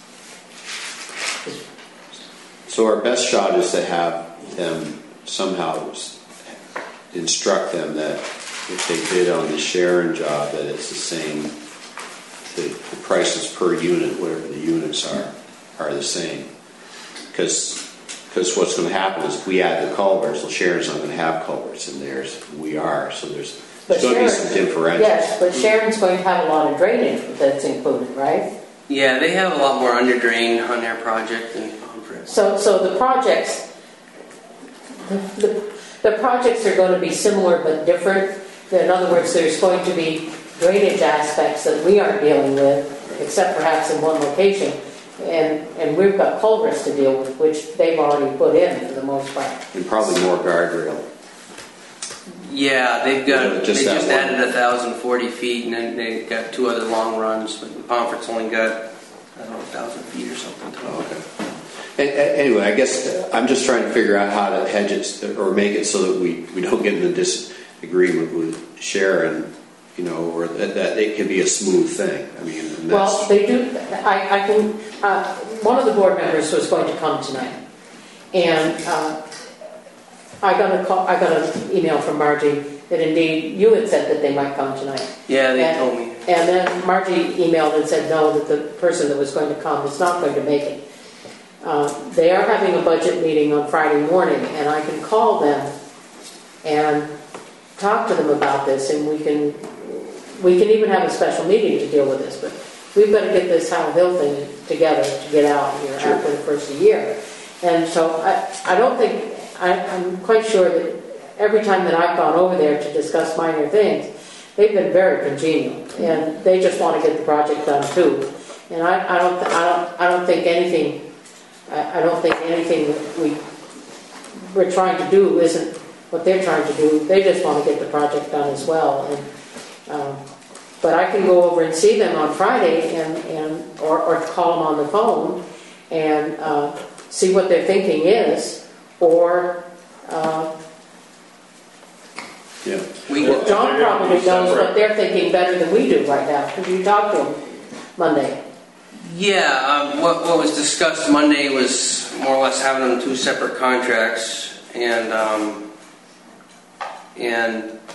So our best shot is to have them somehow instruct them that if they bid on the Sharon job, that it's the same, the, the prices per unit, whatever the units are, are the same. Because because what's going to happen is if we add the culverts, well, Sharon's not going to have culverts in theirs. We are, so there's, there's going to be some differentials. Yes, but Sharon's going to have a lot of drainage that's included, right? Yeah, they have a lot more under drain on their project than Pomfret. So, so the projects, the, the, the projects are going to be similar but different. In other words, there's going to be drainage aspects that we aren't dealing with, except perhaps in one location. And and we've got culverts to deal with, which they've already put in for the most part. And probably more guardrail. Yeah, they've got, Yeah, just they that just one. added one thousand forty feet, and then they've got two other long runs, but Pomfret's only got, I don't know, one thousand feet or something. Oh, okay. And, and anyway, I guess I'm just trying to figure out how to hedge it or make it so that we, we don't get in a disagreement with Sharon, you know, or that, that it can be a smooth thing. I mean, and that's, Well, they do. I, I can. Uh, one of the board members was going to come tonight, and uh, I got a call. I got an email from Margie that indeed you had said that they might come tonight. Yeah, they and, told me. And then Margie emailed and said no, that the person that was going to come is not going to make it. Uh, they are having a budget meeting on Friday morning, and I can call them and talk to them about this, and we can, we can even have a special meeting to deal with this, but we've got to get this Howell Hill thing together to get out here Sure. after the first of the year. And so I, I don't think, I, I'm quite sure that every time that I've gone over there to discuss minor things, they've been very congenial, and they just want to get the project done too. And I, I don't, I don't, I don't think anything, I, I don't think anything that we we're trying to do isn't what they're trying to do. They just want to get the project done as well. And um, but I can go over and see them on Friday, and, and or, or call them on the phone and uh, see what their thinking is, or. Uh, Yeah. We Well, John probably knows what they're thinking better than we do right now, because you talked to him Monday. Yeah, um, what, what was discussed Monday was more or less having them two separate contracts, and um, and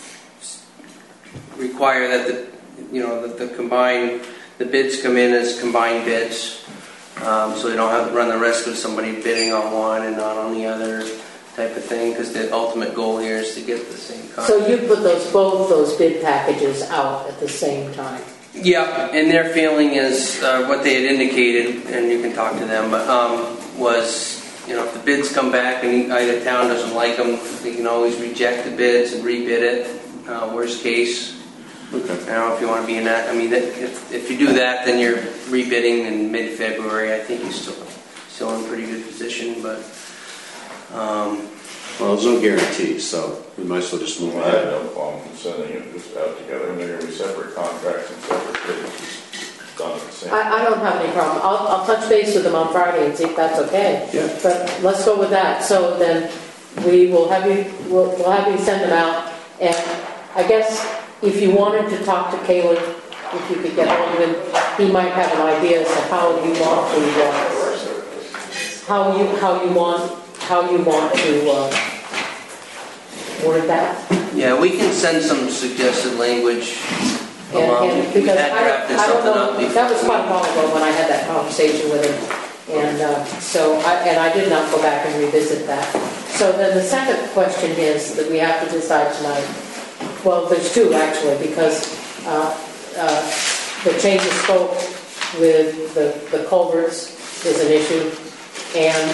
require that the you know that the combined the bids come in as combined bids, um, so they don't have to run the risk of somebody bidding on one and not on the other, type of thing, because the ultimate goal here is to get the same contract. So you put those both those bid packages out at the same time. Yeah, and their feeling is uh, what they had indicated, and you can talk to them, but um, was, you know, if the bids come back and either town doesn't like them, they can always reject the bids and rebid it. Uh, worst case, Okay. I don't know if you want to be in that. I mean, that, if if you do that, then you're rebidding in mid-February. I think you're still still in a pretty good position, but. Um, Well, there's no guarantee, so we might as well just move I have ahead. no problem sending it just out together, and they're going to be separate contracts and separate bids, done at the same. I, I don't have any problem. I'll, I'll touch base with them on Friday and see if that's okay. Yeah. But let's go with that. So then we will have you, we'll, we'll have you send them out. And I guess if you wanted to talk to Caleb, if you could get hold of him, he might have an idea as to how you want to, uh, how you, how you want, how you want to uh, word that. yeah, we can send some suggested language. And, along. and We because had I don't, drafted I don't something up know, before. that was quite a while ago when I had that conversation with him. And uh, so, I, and I did not go back and revisit that. So then the second question is that we have to decide tonight. Well, there's two actually, because uh, uh, the change of scope with the, the culverts is an issue. And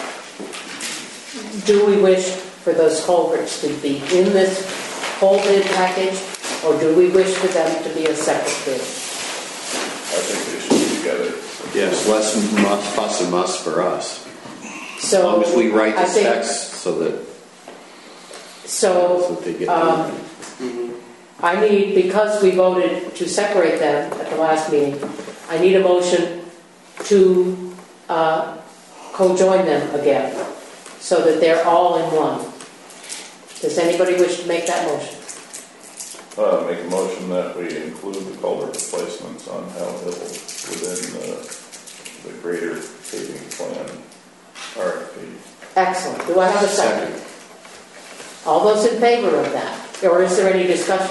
do we wish for those culverts to be in this whole bid package, or do we wish for them to be a separate bid? I think they should be together. Yes, less mu- fuss and muss for us. So As long as we write the I think- specs so that, So, so that they get um, moving. I need, because we voted to separate them at the last meeting, I need a motion to uh, co-join them again, so that they're all in one. Does anybody wish to make that motion? Uh, make a motion that we include the culvert replacements on Howell Hill within the, the greater paving plan R F P. Excellent. Do I have a second? All those in favor of that? Or is there any discussion?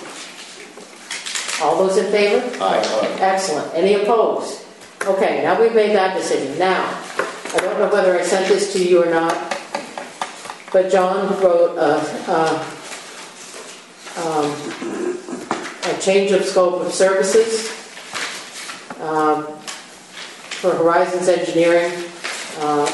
All those in favor? Aye. Excellent. Any opposed? Okay, now we've made that decision. Now, I don't know whether I sent this to you or not, but John wrote a, a, um, a change of scope of services um, for Horizons Engineering. Uh,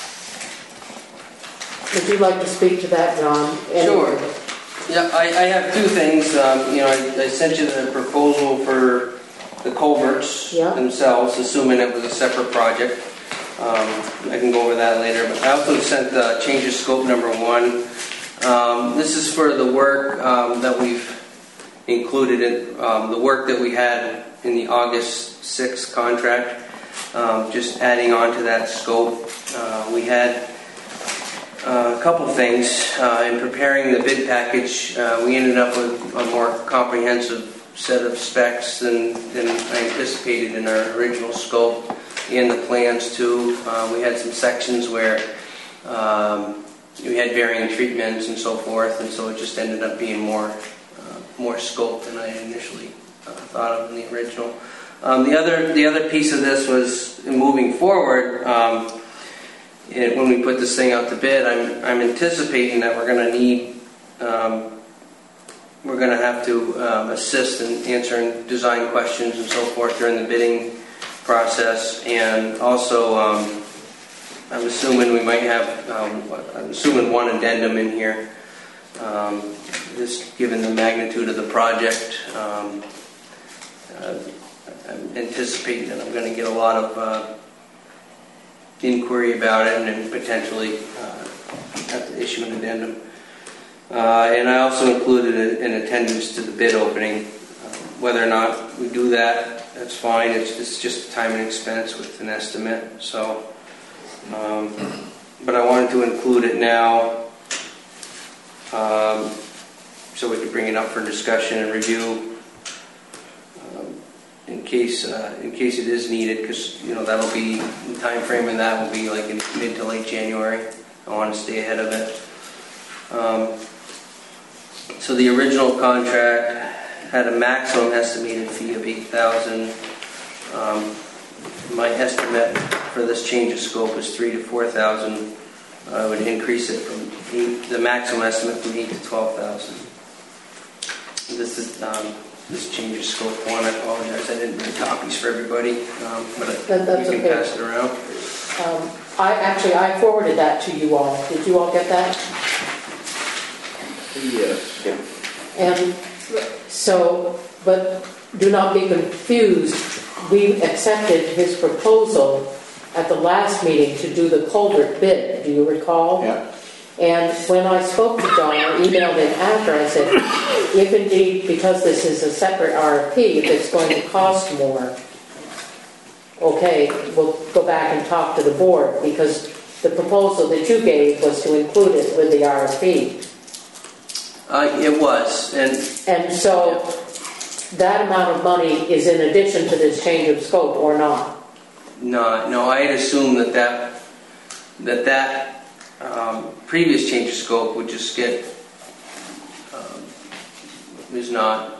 would you like to speak to that, John? Sure. Yeah, I, I have two things. Um, you know, I, I sent you the proposal for the culverts Yeah. themselves, assuming it was a separate project. Um, I can go over that later. But I also sent the change of scope number one. Um, this is for the work um, that we've included in um, the work that we had in the August sixth contract. Um, just adding on to that scope, uh, we had Uh, a couple things. Uh, in preparing the bid package, uh, we ended up with a more comprehensive set of specs than, than I anticipated in our original scope, and the plans too. Uh, we had some sections where um, we had varying treatments and so forth, and so it just ended up being more uh, more scope than I initially uh, thought of in the original. Um, the other the other piece of this was moving forward. Um, It, when we put this thing out to bid, I'm, I'm anticipating that we're going to need um, we're going to have to um, assist in answering design questions and so forth during the bidding process. And also, um, I'm assuming we might have, um, I'm assuming one addendum in here, um, just given the magnitude of the project. Um, uh, I'm anticipating that I'm going to get a lot of uh, inquiry about it and then potentially uh, have to issue an addendum. Uh, and I also included a, an attendance to the bid opening. Uh, whether or not we do that, that's fine. It's, it's just time and expense with an estimate. So, um, but I wanted to include it now um, so we could bring it up for discussion and review um, in case uh, in case it is needed, because you know that'll be the time frame, and that will be like in mid to late January. I want to stay ahead of it. Um, So the original contract had a maximum estimated fee of eight thousand dollars. Um, my estimate for this change of scope is three to four thousand dollars. I would increase it from eight, the maximum estimate from eight to twelve thousand dollars. This is um, this change of scope one. I apologize, I didn't bring copies for everybody, um, but That, that's you can okay. pass it around. Um, I actually I forwarded that to you all. Did you all get that? Yes. And so, but do not be confused. We accepted his proposal at the last meeting to do the culvert bid. Do you recall? Yeah. And when I spoke to John, or emailed him after, I said, if indeed, because this is a separate R F P, if it's going to cost more, okay, we'll go back and talk to the board, because the proposal that you gave was to include it with the R F P. Uh, it was, and And so that amount of money is in addition to this change of scope, or not? no, no, I had assumed that that that that um, previous change of scope would just get um, is not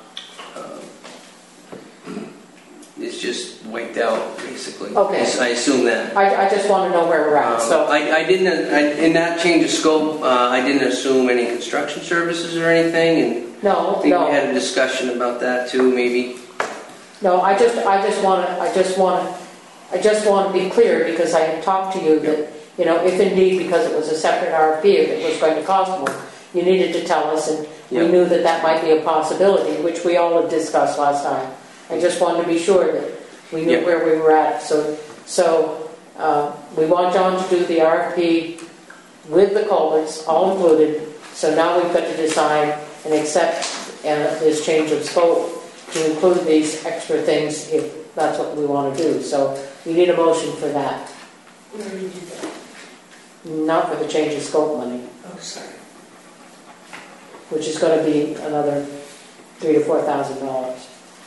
um, it's just wiped out basically. Okay. I assume that. I, I just want to know where we're at. Um, So I, I didn't I, in that change of scope. Uh, I didn't assume any construction services or anything, and no, I think no, we had a discussion about that too, maybe. no. I just, I just want to, I just want to, I just want to be clear, because I had talked to you that, you know, if indeed, because it was a separate R F P, if it was going to cost more, you needed to tell us, and we Yep. knew that that might be a possibility, which we all had discussed last time. I just wanted to be sure that we knew Yep. where we were at. So, so uh, we want John to do the R F P with the culverts, all included. So now we've got to decide and accept uh, this change of scope to include these extra things if that's what we want to do. So we need a motion for that. Where do you do that? Not for the change of scope money, Oh, sorry. which is going to be another three to four thousand dollars.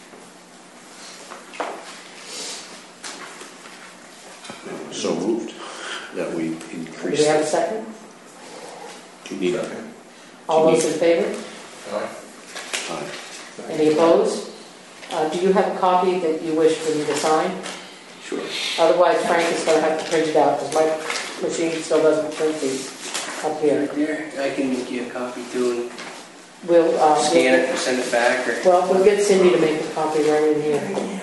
So moved that we Do increase. we have a second? You need a. All those in favor? Aye. Any opposed? Uh, do you have a copy that you wish for me to sign? Sure. Otherwise, Frank is going to have to print it out, because my machine still doesn't print these up here. Right there, I can make you a copy too and We'll uh, scan we'll- it and send it back, or. Well, we'll get Cindy to make a copy right in here.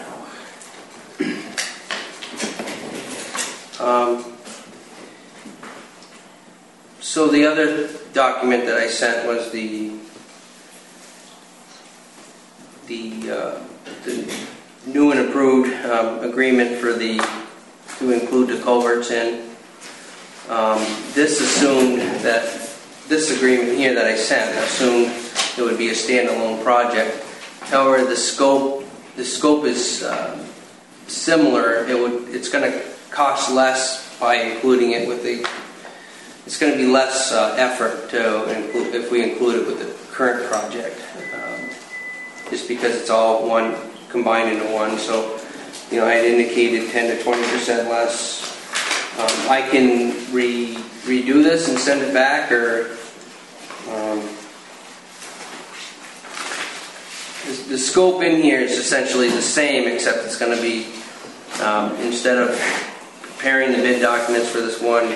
Um, so the other document that I sent was the the, uh, the new and approved um, agreement for the to include the culverts in. Um, this assumed that this agreement here that I sent assumed it would be a standalone project. However, the scope the scope is uh, similar. It would it's going to cost less by including it with the. It's going to be less uh, effort to include if we include it with the current project, um, just because it's all one combined into one. So, you know, I had indicated ten to twenty percent less. Um, I can re redo this and send it back, or um, the, the scope in here is essentially the same, except it's going to be um, instead of preparing the bid documents for this one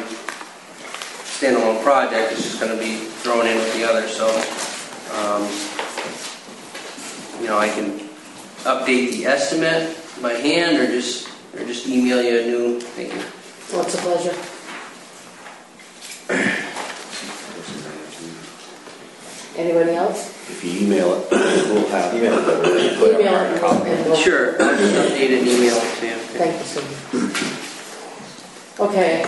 standalone project, it's just going to be thrown in with the other. So um, know, I can update the estimate by hand or just or just email you a new thing. Well, it's a pleasure. Anybody else? If you email it, we'll have Email it, but we'll put it Email on it our copy. and we'll- Sure, I'll just update and email it to you. Thank you, Cindy. Okay.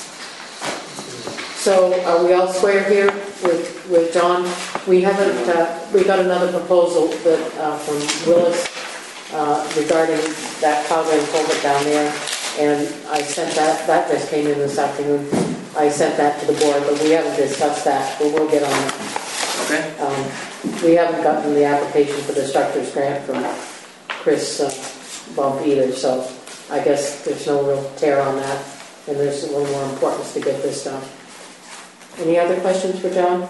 So are we all square here with, with John? We haven't, uh, we got another proposal that, uh, from Willis uh, regarding that Cowden culvert down there. And I sent that, that just came in this afternoon. I sent that to the board, but we haven't discussed that, but we'll get on it. Okay. Um, we haven't gotten the application for the structures grant from Chris uh, Bump either, so I guess there's no real tear on that, and there's a little more importance to get this done. Any other questions for John?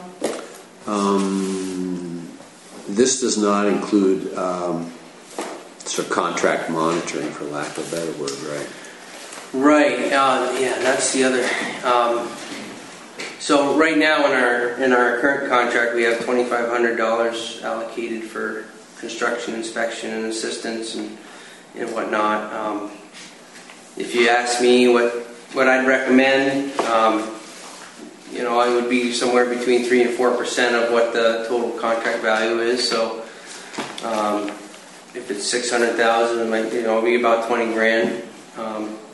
Um, this does not include um, sort of contract monitoring, for lack of a better word, right? Right. Uh, yeah, that's the other. Um, so right now in our in our current contract, we have twenty-five hundred dollars allocated for construction inspection and assistance and and whatnot. Um, if you ask me what what I'd recommend, um, you know, I would be somewhere between three and four percent of what the total contract value is. So um, if it's six hundred thousand, it might, you know, be about twenty grand. Um,